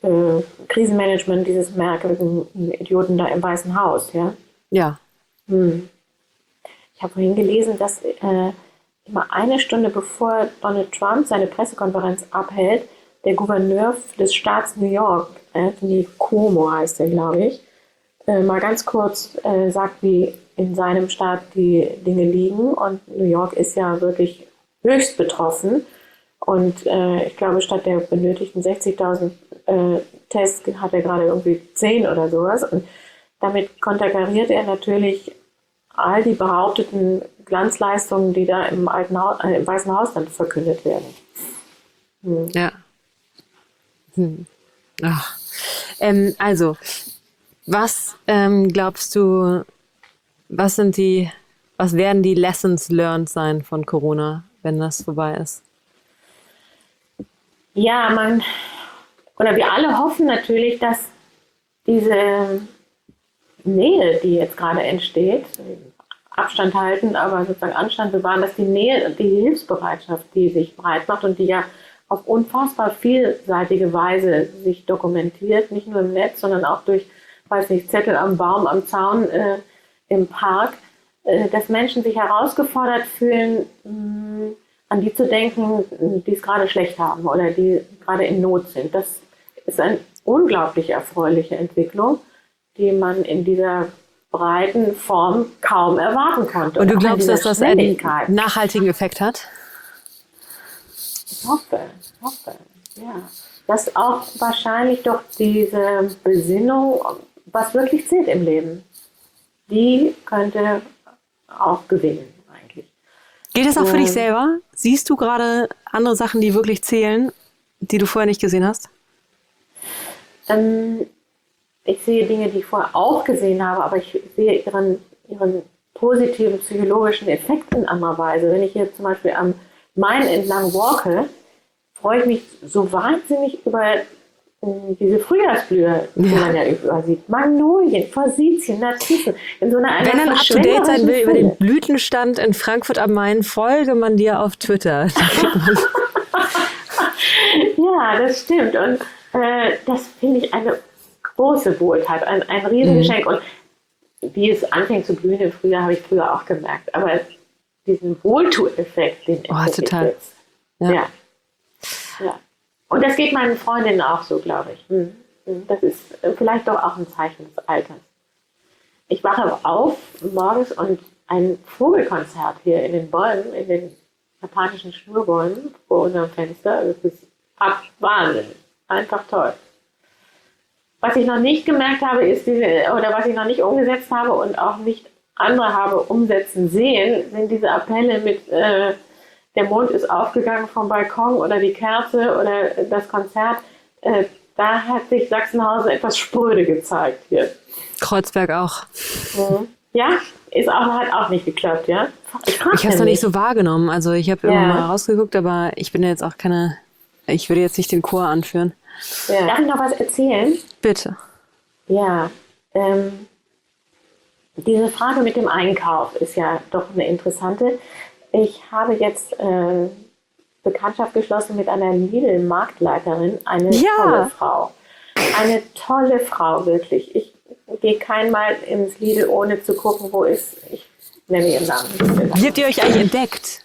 äh, Krisenmanagement dieses merkwürdigen Idioten da im Weißen Haus, ja. Ja. Hm. Ich habe vorhin gelesen, dass äh, immer eine Stunde bevor Donald Trump seine Pressekonferenz abhält, der Gouverneur des Staats New York, Anthony Cuomo heißt er, glaube ich, äh, mal ganz kurz äh, sagt, wie in seinem Staat die Dinge liegen. Und New York ist ja wirklich höchst betroffen. Und äh, ich glaube, statt der benötigten sechzigtausend äh, Tests hat er gerade irgendwie zehn oder sowas. Und damit konterkariert er natürlich all die behaupteten Glanzleistungen, die da im, Alten Haus, äh, im Weißen Haus dann verkündet werden. Hm. Ja. Hm. Ach. Ähm, also, was ähm, glaubst du, was sind die, was werden die Lessons learned sein von Corona, wenn das vorbei ist? Ja, man, oder wir alle hoffen natürlich, dass diese Nähe, die jetzt gerade entsteht, Abstand halten, aber sozusagen Anstand bewahren, dass die Nähe, die Hilfsbereitschaft, die sich breit macht und die ja auf unfassbar vielseitige Weise sich dokumentiert, nicht nur im Netz, sondern auch durch, weiß nicht, Zettel am Baum, am Zaun, äh, im Park, äh, dass Menschen sich herausgefordert fühlen, mh, an die zu denken, die es gerade schlecht haben oder die gerade in Not sind. Das ist eine unglaublich erfreuliche Entwicklung, die man in dieser breiten Form kaum erwarten konnte. Und du glaubst, dass das einen nachhaltigen Effekt hat? Ich hoffe, ich hoffe, ja. Dass auch wahrscheinlich doch diese Besinnung, was wirklich zählt im Leben, die könnte auch gewinnen eigentlich. Geht es auch für dich selber? Siehst du gerade andere Sachen, die wirklich zählen, die du vorher nicht gesehen hast? Ähm, ich sehe Dinge, die ich vorher auch gesehen habe, aber ich sehe ihren, ihren positiven psychologischen Effekt in anderer Weise. Wenn ich hier zum Beispiel am Main entlang walke, freue ich mich so wahnsinnig über äh, diese Frühjahrsblühe, die ja. man ja übersieht. Magnolien, Forsythien, Narzissen. In so einer, einer Wenn man up to date sein will über den Blütenstand in Frankfurt am Main, folge man dir auf Twitter. Ja, das stimmt. Und äh, das finde ich eine große Wohltat, ein, ein Riesengeschenk. Mhm. Und wie es anfängt zu blühen im Frühjahr, habe ich früher auch gemerkt. Aber diesen Wohltu-Effekt, den oh, total. Ich jetzt. Ja. Ja. ja. Und das geht meinen Freundinnen auch so, glaube ich. Hm. Das ist vielleicht doch auch ein Zeichen des Alters. Ich wache auf morgens und ein Vogelkonzert hier in den Bäumen, in den japanischen Schnurbäumen vor unserem Fenster. Das ist ab Wahnsinn. Einfach toll. Was ich noch nicht gemerkt habe, ist diese, oder was ich noch nicht umgesetzt habe und auch nicht andere habe umsetzen sehen, sind diese Appelle mit äh, der Mond ist aufgegangen vom Balkon oder die Kerze oder das Konzert. Äh, da hat sich Sachsenhausen etwas spröde gezeigt hier. Kreuzberg auch. Mhm. Ja, ist auch, hat auch nicht geklappt, ja? Ich, ich habe es noch nicht so wahrgenommen. Also ich habe ja. immer mal rausgeguckt, aber ich bin ja jetzt auch keine, ich würde jetzt nicht den Chor anführen. Ja. Darf ich noch was erzählen? Bitte. Ja, ähm, diese Frage mit dem Einkauf ist ja doch eine interessante. Ich habe jetzt äh, Bekanntschaft geschlossen mit einer Lidl-Marktleiterin, eine ja. tolle Frau. Eine tolle Frau, wirklich. Ich gehe kein Mal ins Lidl, ohne zu gucken, wo ist, ich nenne ihren Namen. Wie habt ihr euch eigentlich entdeckt?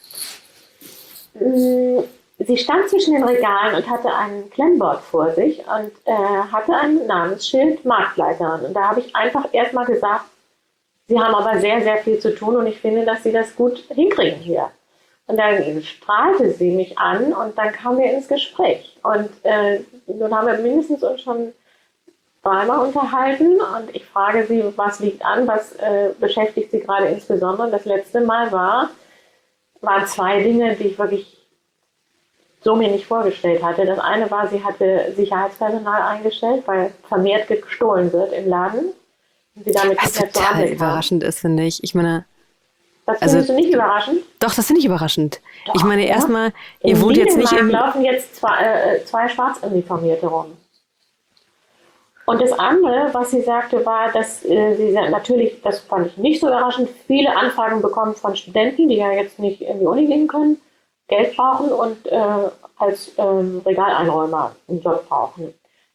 Sie stand zwischen den Regalen und hatte ein Klemmboard vor sich und äh, hatte ein Namensschild Marktleiterin. Und da habe ich einfach erstmal gesagt, Sie haben aber sehr, sehr viel zu tun und ich finde, dass Sie das gut hinkriegen hier. Und dann strahlte sie mich an und dann kamen wir ins Gespräch. Und äh, nun haben wir mindestens uns schon dreimal unterhalten und ich frage sie, was liegt an, was äh, beschäftigt sie gerade insbesondere. Das letzte Mal war, waren zwei Dinge, die ich wirklich so mir nicht vorgestellt hatte. Das eine war, sie hatte Sicherheitspersonal eingestellt, weil vermehrt gestohlen wird im Laden. Und sie damit was total überraschend ist, finde ich. Ich meine, das findest also, du nicht überraschend? Doch, das finde ich überraschend. Doch, ich meine, ja? erstmal, ihr wohnt jetzt nicht im... laufen jetzt zwei, äh, zwei Schwarzuniformierte rum. Und das andere, was sie sagte, war, dass äh, sie natürlich, das fand ich nicht so überraschend, viele Anfragen bekommen von Studenten, die ja jetzt nicht in die Uni gehen können, Geld brauchen und äh, als ähm, Regaleinräumer einen Job brauchen.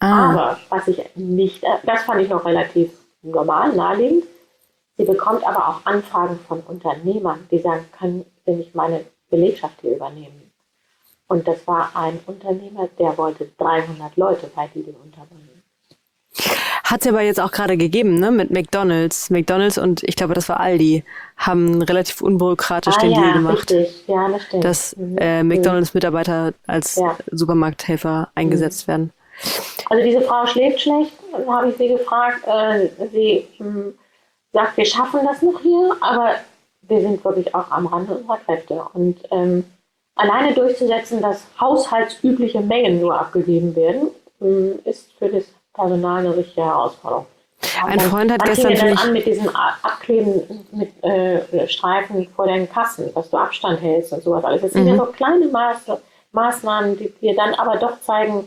Ah. Aber was ich nicht, das fand ich noch relativ normal, naheliegend. Sie bekommt aber auch Anfragen von Unternehmern, die sagen, können Sie nicht meine Belegschaft hier übernehmen? Und das war ein Unternehmer, der wollte dreihundert Leute bei Lidl unterbringen. Hat es aber jetzt auch gerade gegeben, ne? Mit McDonalds. McDonalds und ich glaube, das war Aldi, haben relativ unbürokratisch Ah den ja, Deal gemacht, richtig. Ja, das stimmt. dass Mhm. äh, McDonalds-Mitarbeiter als Ja. Supermarkthelfer eingesetzt werden. Also diese Frau schläft schlecht, dann habe ich sie gefragt. Äh, sie mh, sagt, wir schaffen das noch hier, aber wir sind wirklich auch am Rande unserer Kräfte. Und ähm, alleine durchzusetzen, dass haushaltsübliche Mengen nur abgegeben werden, mh, ist für das Personal eine richtige Herausforderung. Ein Freund hat man gestern fing ja für dann mich- an mit diesen A- Abkleben mit äh, Streifen vor den Kassen, dass du Abstand hältst und sowas alles. Das sind ja so kleine Maß, Maßnahmen, die dir dann aber doch zeigen,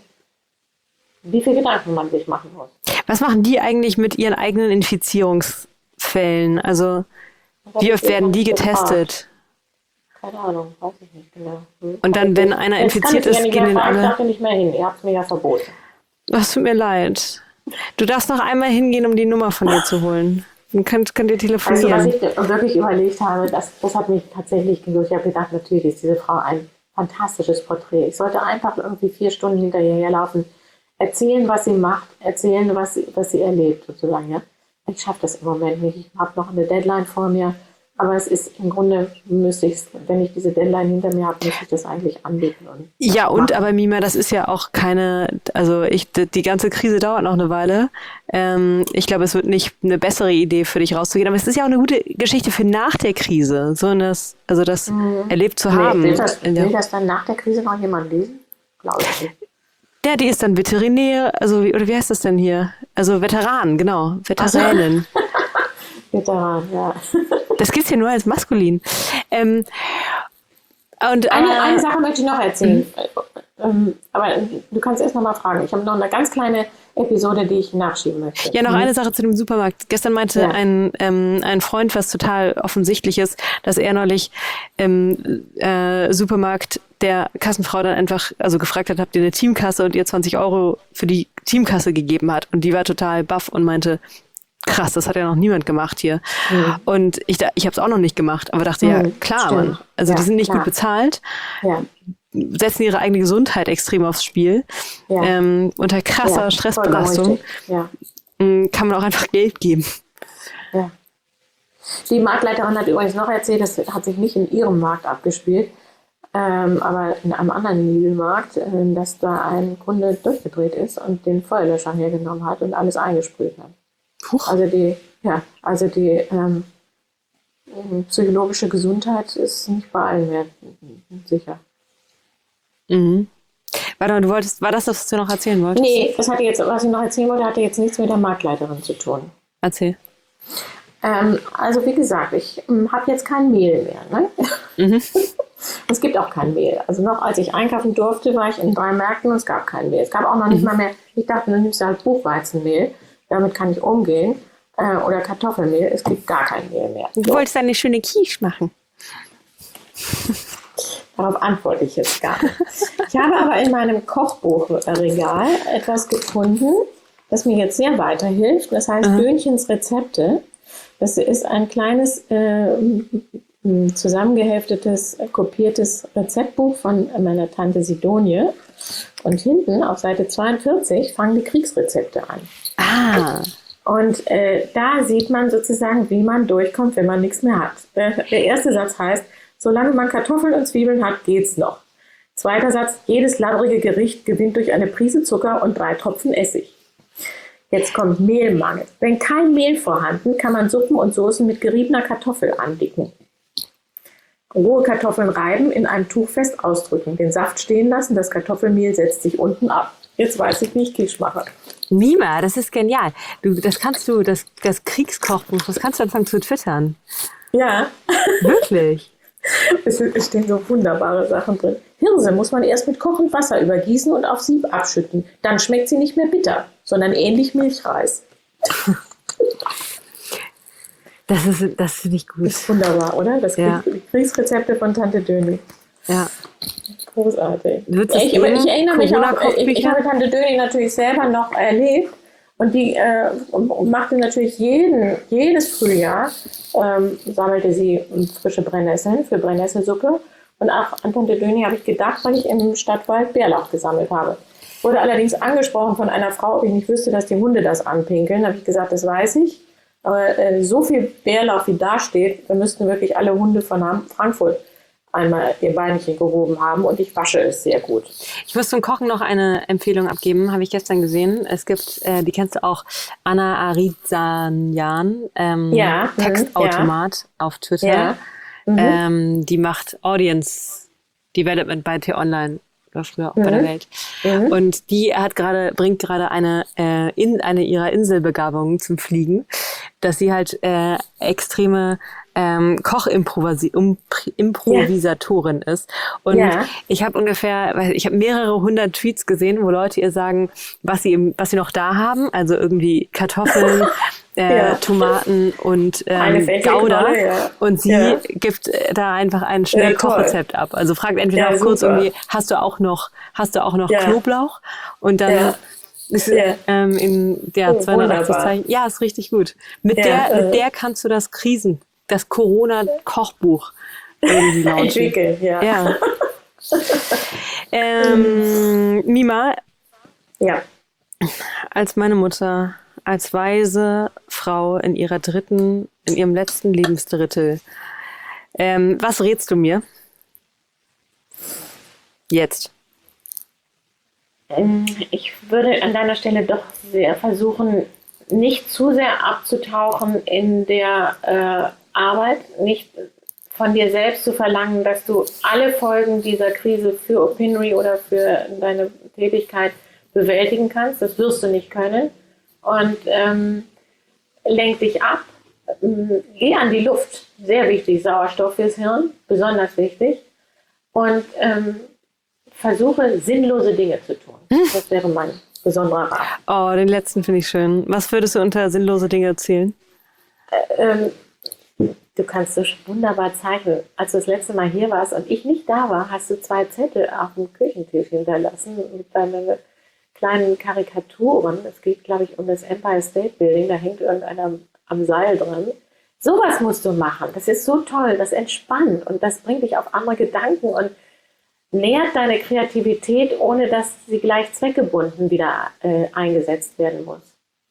wie viel Gedanken man sich machen muss. Was machen die eigentlich mit ihren eigenen Infizierungsfällen? Also wie oft werden die getestet? Keine Ahnung, weiß ich nicht genau. Hm. Und dann, wenn einer Jetzt kann infiziert ich ist, ja nicht gehen mehr den fragen, ich alle... darf ja nicht mehr hin. Ihr habt es mir ja verboten. Das tut mir leid. Du darfst noch einmal hingehen, um die Nummer von ihr zu holen. Dann könnt, könnt ihr Also was telefonieren. ich wirklich überlegt habe, das, das hat mich tatsächlich gelöst. Ich habe gedacht, natürlich ist diese Frau ein fantastisches Porträt. Ich sollte einfach irgendwie vier Stunden hinter ihr herlaufen, erzählen, was sie macht, erzählen, was sie, was sie erlebt, sozusagen. Ja? Ich schaffe das im Moment nicht. Ich habe noch eine Deadline vor mir. Aber es ist im Grunde, müsste ich, wenn ich diese Deadline hinter mir habe, müsste ich das eigentlich anbieten. Und Ja, und machen. aber Mima, das ist ja auch keine, also ich, die die ganze Krise dauert noch eine Weile. Ähm, ich glaube, es wird nicht eine bessere Idee für dich rauszugehen, aber es ist ja auch eine gute Geschichte für nach der Krise, so das, also das erlebt zu haben. Nee, will, das, In der- will das dann nach der Krise noch jemand lesen? Glaube ich nicht. Ja, die ist dann Veterinär, also wie, oder wie heißt das denn hier? Also Veteran, genau, Veteranin. Veteran, ja. Das gibt's hier nur als maskulin. Ähm, und Eine, äh, eine Sache möchte ich noch erzählen. Ähm, aber du kannst erst noch mal fragen. Ich habe noch eine ganz kleine Episode, die ich nachschieben möchte. Ja, noch eine Sache zu dem Supermarkt. Gestern meinte Ja. ein, ähm, ein Freund, was total offensichtlich ist, dass er neulich im äh, Supermarkt der Kassenfrau dann einfach, also gefragt hat, habt ihr eine Teamkasse, und ihr zwanzig Euro für die Teamkasse gegeben hat. Und die war total baff und meinte, krass, das hat ja noch niemand gemacht hier. Mhm. Und ich, da- ich habe es auch noch nicht gemacht, aber dachte, ja, Mhm, klar, stimmt. Mann. Also Ja, die sind nicht klar. gut bezahlt, Ja, setzen ihre eigene Gesundheit extrem aufs Spiel. Ja. Ähm, unter krasser ja, Stressbelastung vollkommen richtig. Ja, mh, kann man auch einfach Geld geben. ja. Die Marktleiterin hat übrigens noch erzählt, das hat sich nicht in ihrem Markt abgespielt, ähm, aber in einem anderen Lidl-Markt, äh, dass da ein Kunde durchgedreht ist und den Feuerlöscher hergenommen hat und alles eingesprüht hat. Huch. Also die, ja, also die ähm, psychologische Gesundheit ist nicht bei allen mehr sicher. Mhm. Warte mal, du wolltest, war das, was du noch erzählen wolltest? Nee, das hatte jetzt, was ich noch erzählen wollte, hatte jetzt nichts mit der Marktleiterin zu tun. Erzähl. Ähm, also wie gesagt, ich ähm, habe jetzt kein Mehl mehr. Ne? Mhm. Es gibt auch kein Mehl. Also noch als ich einkaufen durfte, war ich in drei Märkten und es gab kein Mehl. Es gab auch noch nicht mal mehr, ich dachte, du nimmst halt Buchweizenmehl, damit kann ich umgehen. Äh, oder Kartoffelmehl, es gibt gar kein Mehl mehr. Du So, wolltest eine schöne Quiche machen. darauf antworte ich jetzt gar nicht. Ich habe aber in meinem Kochbuchregal etwas gefunden, das mir jetzt sehr weiterhilft. Das heißt Dönchens Rezepte. Das ist ein kleines äh, m- zusammengeheftetes, äh, kopiertes Rezeptbuch von meiner Tante Sidonie. Und hinten auf Seite zweiundvierzig fangen die Kriegsrezepte an. Ah. Und äh, da sieht man sozusagen, wie man durchkommt, wenn man nichts mehr hat. Der, der erste Satz heißt, solange man Kartoffeln und Zwiebeln hat, geht's noch. Zweiter Satz, jedes ladrige Gericht gewinnt durch eine Prise Zucker und drei Tropfen Essig. Jetzt kommt Mehlmangel. Wenn kein Mehl vorhanden, kann man Suppen und Soßen mit geriebener Kartoffel andicken. Rohe Kartoffeln reiben, in einem Tuch fest ausdrücken, den Saft stehen lassen, das Kartoffelmehl setzt sich unten ab. Jetzt weiß ich, wie ich Quiche mache. Mima, das ist genial. Du, das kannst du, das, das Kriegskochbuch, das kannst du anfangen zu twittern. Ja, Wirklich. es es stehen so wunderbare Sachen drin. Hirse muss man erst mit kochend Wasser übergießen und auf Sieb abschütten. Dann schmeckt sie nicht mehr bitter, sondern ähnlich Milchreis. Das ist, das finde ich gut. Ist wunderbar, oder? Das Ja. Kriegsrezepte von Tante Döni. Ja. großartig. Wird es ich, ich geben? erinnere mich auch, ich, ich Corona-Kochbücher? habe Tante Döni natürlich selber noch erlebt und die äh, machte natürlich jeden, jedes Frühjahr, ähm, sammelte sie frische Brennnesseln für Brennnesselsuppe und auch an Tante Döni habe ich gedacht, weil ich im Stadtwald Bärlauch gesammelt habe. Wurde allerdings angesprochen von einer Frau, ob ich nicht wüsste, dass die Hunde das anpinkeln. Da habe ich gesagt, das weiß ich. Aber äh, so viel Bärlauch, wie da steht, da müssten wirklich alle Hunde von Ham- Frankfurt einmal ihr Beinchen gehoben haben und ich wasche es sehr gut. Ich muss zum Kochen noch eine Empfehlung abgeben, habe ich gestern gesehen. Es gibt, äh, die kennst du auch, Anna Arizanyan, ähm, Ja, mhm, Textautomat auf Twitter. Ja. Mhm. Ähm, die macht Audience Development bei T-Online oder früher auch bei der Welt. Mhm. Und die hat gerade, bringt gerade eine, äh, in, eine ihrer Inselbegabungen zum Fliegen, dass sie halt äh, extreme ähm, Koch-Improvisatorin ist. Und Ja. ich habe ungefähr, weiß ich habe mehrere hundert Tweets gesehen, wo Leute ihr sagen, was sie im, was sie noch da haben, also irgendwie Kartoffeln, äh, Ja. Tomaten und Eine ähm, fette Gouda. Knolle, ja. Und sie Ja. gibt äh, da einfach ein schnell Ja, toll. Kochrezept ab. Also fragt entweder Ja, auch kurz super. irgendwie, hast du auch noch, hast du auch noch Ja. Knoblauch? Und dann Ja. ist Ja. ähm, in der Oh, zweihundertachtzig wunderbar. Zeichen. Ja, ist richtig gut. Mit Ja, der, äh. mit der kannst du das Krisen, das Corona-Kochbuch irgendwie launchen. Entwickeln, ja. Ja. ähm, Mima, Ja. als meine Mutter, als weise Frau in ihrer dritten, in ihrem letzten Lebensdrittel, ähm, was rätst du mir? Jetzt. Ähm, Ich würde an deiner Stelle doch sehr versuchen, nicht zu sehr abzutauchen in der äh, Arbeit, nicht von dir selbst zu verlangen, dass du alle Folgen dieser Krise für Opinory oder für deine Tätigkeit bewältigen kannst. Das wirst du nicht können. Und ähm, lenk dich ab. Ähm, Geh an die Luft. Sehr wichtig. Sauerstoff fürs Hirn. Besonders wichtig. Und ähm, versuche, sinnlose Dinge zu tun. Das wäre mein besonderer Rat. Oh, den letzten finde ich schön. Was würdest du unter sinnlose Dinge zählen? Ähm, du kannst so wunderbar zeichnen. Als du das letzte Mal hier warst und ich nicht da war, hast du zwei Zettel auf dem Küchentisch hinterlassen mit deinen kleinen Karikaturen. Es geht, glaube ich, um das Empire State Building. Da hängt irgendeiner am Seil dran. Sowas musst du machen. Das ist so toll. Das entspannt und das bringt dich auf andere Gedanken und nährt deine Kreativität, ohne dass sie gleich zweckgebunden wieder äh, eingesetzt werden muss.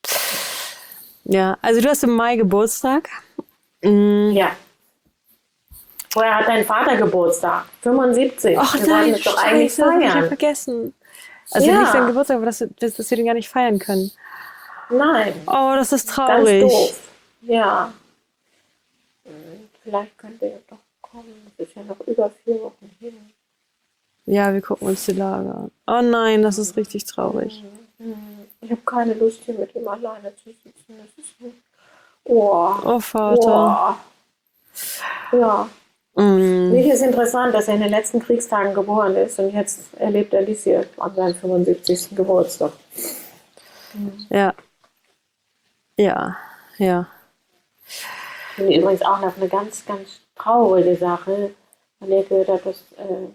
Ja, also du hast im Mai Geburtstag. Mm. Ja. Vorher hat dein Vater Geburtstag, fünfundsiebzig. Ach Wir nein, wollen es doch eigentlich Scheiße, das hab ich ja feiern. vergessen. Also Ja. nicht sein Geburtstag, aber dass, dass, dass wir den gar nicht feiern können. Nein, Oh, das ist ganz traurig. doof. Ja. Hm, Vielleicht könnt ihr ja doch kommen. Es ist ja noch über vier Wochen hin. Ja, wir gucken uns die Lage an. Oh nein, das ist richtig traurig. Ich habe keine Lust, hier mit ihm alleine zu sitzen. Das ist so... Oh. Oh, Vater. Oh. Ja. Mm. Mich ist interessant, dass er in den letzten Kriegstagen geboren ist und jetzt erlebt er dies hier an seinem fünfundsiebzigsten Geburtstag. Ja. Ja, ja. Ich finde übrigens auch noch eine ganz, ganz traurige Sache, von der gehört hat, dass äh,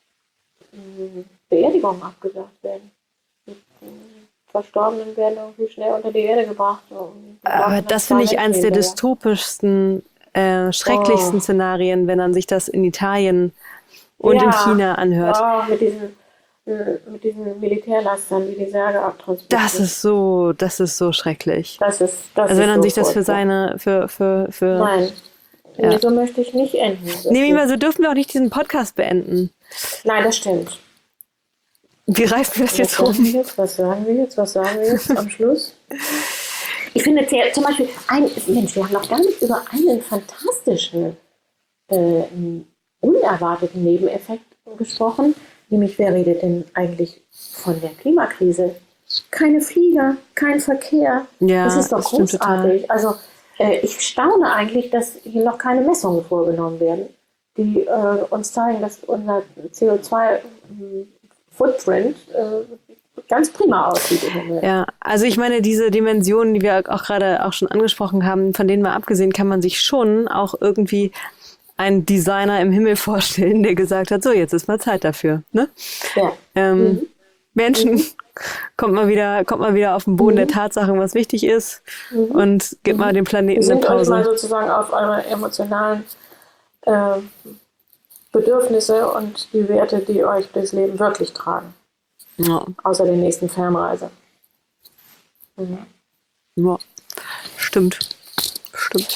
mh, Beerdigungen abgesagt werden. Die, äh, Verstorbenen werden irgendwie schnell unter die Erde gebracht. Und Aber das finde ich eins der dystopischsten, äh, schrecklichsten Oh. Szenarien, wenn man sich das in Italien und in China anhört. Ja, mit diesen, äh, mit diesen Militärlastern, die die Särge abtransportieren. Das ist so, das ist so schrecklich. das ist, das Also ist wenn man so sich das für furchtbar. seine, für, für, für. Nein, Ja. nee, so möchte ich nicht enden. Das Nee, ist- Mima, so dürfen wir auch nicht diesen Podcast beenden. Nein, das stimmt. Wie reißen wir das Was jetzt sagen um? wir jetzt? Was sagen wir jetzt? Was sagen wir jetzt am Schluss? Ich finde sehr- zum Beispiel, ein, Mensch, wir haben noch gar nicht über einen fantastischen, äh, unerwarteten Nebeneffekt gesprochen. Nämlich, wer redet denn eigentlich von der Klimakrise? Keine Flieger, kein Verkehr. Ja, das ist doch das stimmt großartig. Also, äh, ich staune eigentlich, dass hier noch keine Messungen vorgenommen werden, die äh, uns zeigen, dass unser C O zwei Footprint äh, ganz prima aussieht im Moment. Ja, also ich meine, diese Dimensionen, die wir auch gerade auch schon angesprochen haben, von denen mal abgesehen, kann man sich schon auch irgendwie einen Designer im Himmel vorstellen, der gesagt hat, so, jetzt ist mal Zeit dafür. Ne? Ja. Ähm, Mhm. Menschen, Mhm. kommt mal wieder, kommt mal wieder auf den Boden Mhm. der Tatsachen, was wichtig ist, Mhm. und gibt mal dem Planeten eine Besinnt euch mal Pause. sozusagen auf eure emotionalen äh, Bedürfnisse und die Werte, die euch das Leben wirklich tragen. Ja, Außer der nächsten Fernreise. Mhm. ja. Stimmt. Stimmt.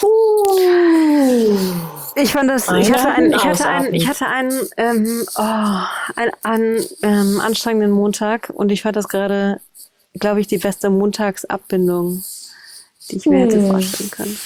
Ich fand das, ich hatte einen, ich hatte einen, ich hatte einen, ähm, oh, einen, einen ähm, anstrengenden Montag, und ich fand das gerade, glaube ich, die beste Montagsabbindung, die ich mir hätte Hm. vorstellen können.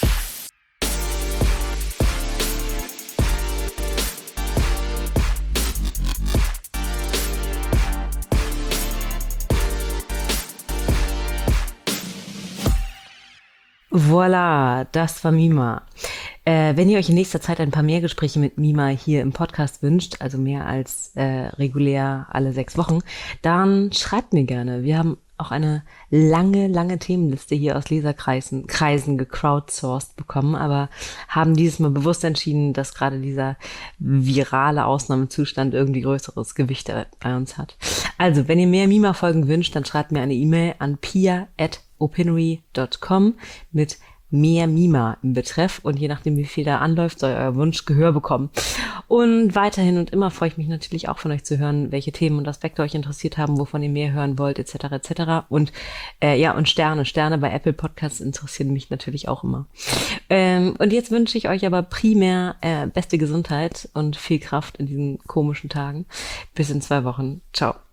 Voilà, das war Mima. Äh, wenn ihr euch in nächster Zeit ein paar mehr Gespräche mit Mima hier im Podcast wünscht, also mehr als äh, regulär alle sechs Wochen, dann schreibt mir gerne. Wir haben auch eine lange, lange Themenliste hier aus Leserkreisen Kreisen gecrowdsourced bekommen, aber haben dieses Mal bewusst entschieden, dass gerade dieser virale Ausnahmezustand irgendwie größeres Gewicht bei uns hat. Also, wenn ihr mehr Mima-Folgen wünscht, dann schreibt mir eine E-Mail an pia at opinory dot com mit mehr Mima im Betreff, und je nachdem, wie viel da anläuft, soll euer Wunsch Gehör bekommen. Und weiterhin und immer freue ich mich natürlich auch von euch zu hören, welche Themen und Aspekte euch interessiert haben, wovon ihr mehr hören wollt, et cetera et cetera. Und äh, ja, und Sterne, Sterne bei Apple Podcasts interessieren mich natürlich auch immer. Ähm, und jetzt wünsche ich euch aber primär äh, beste Gesundheit und viel Kraft in diesen komischen Tagen. Bis in zwei Wochen. Ciao.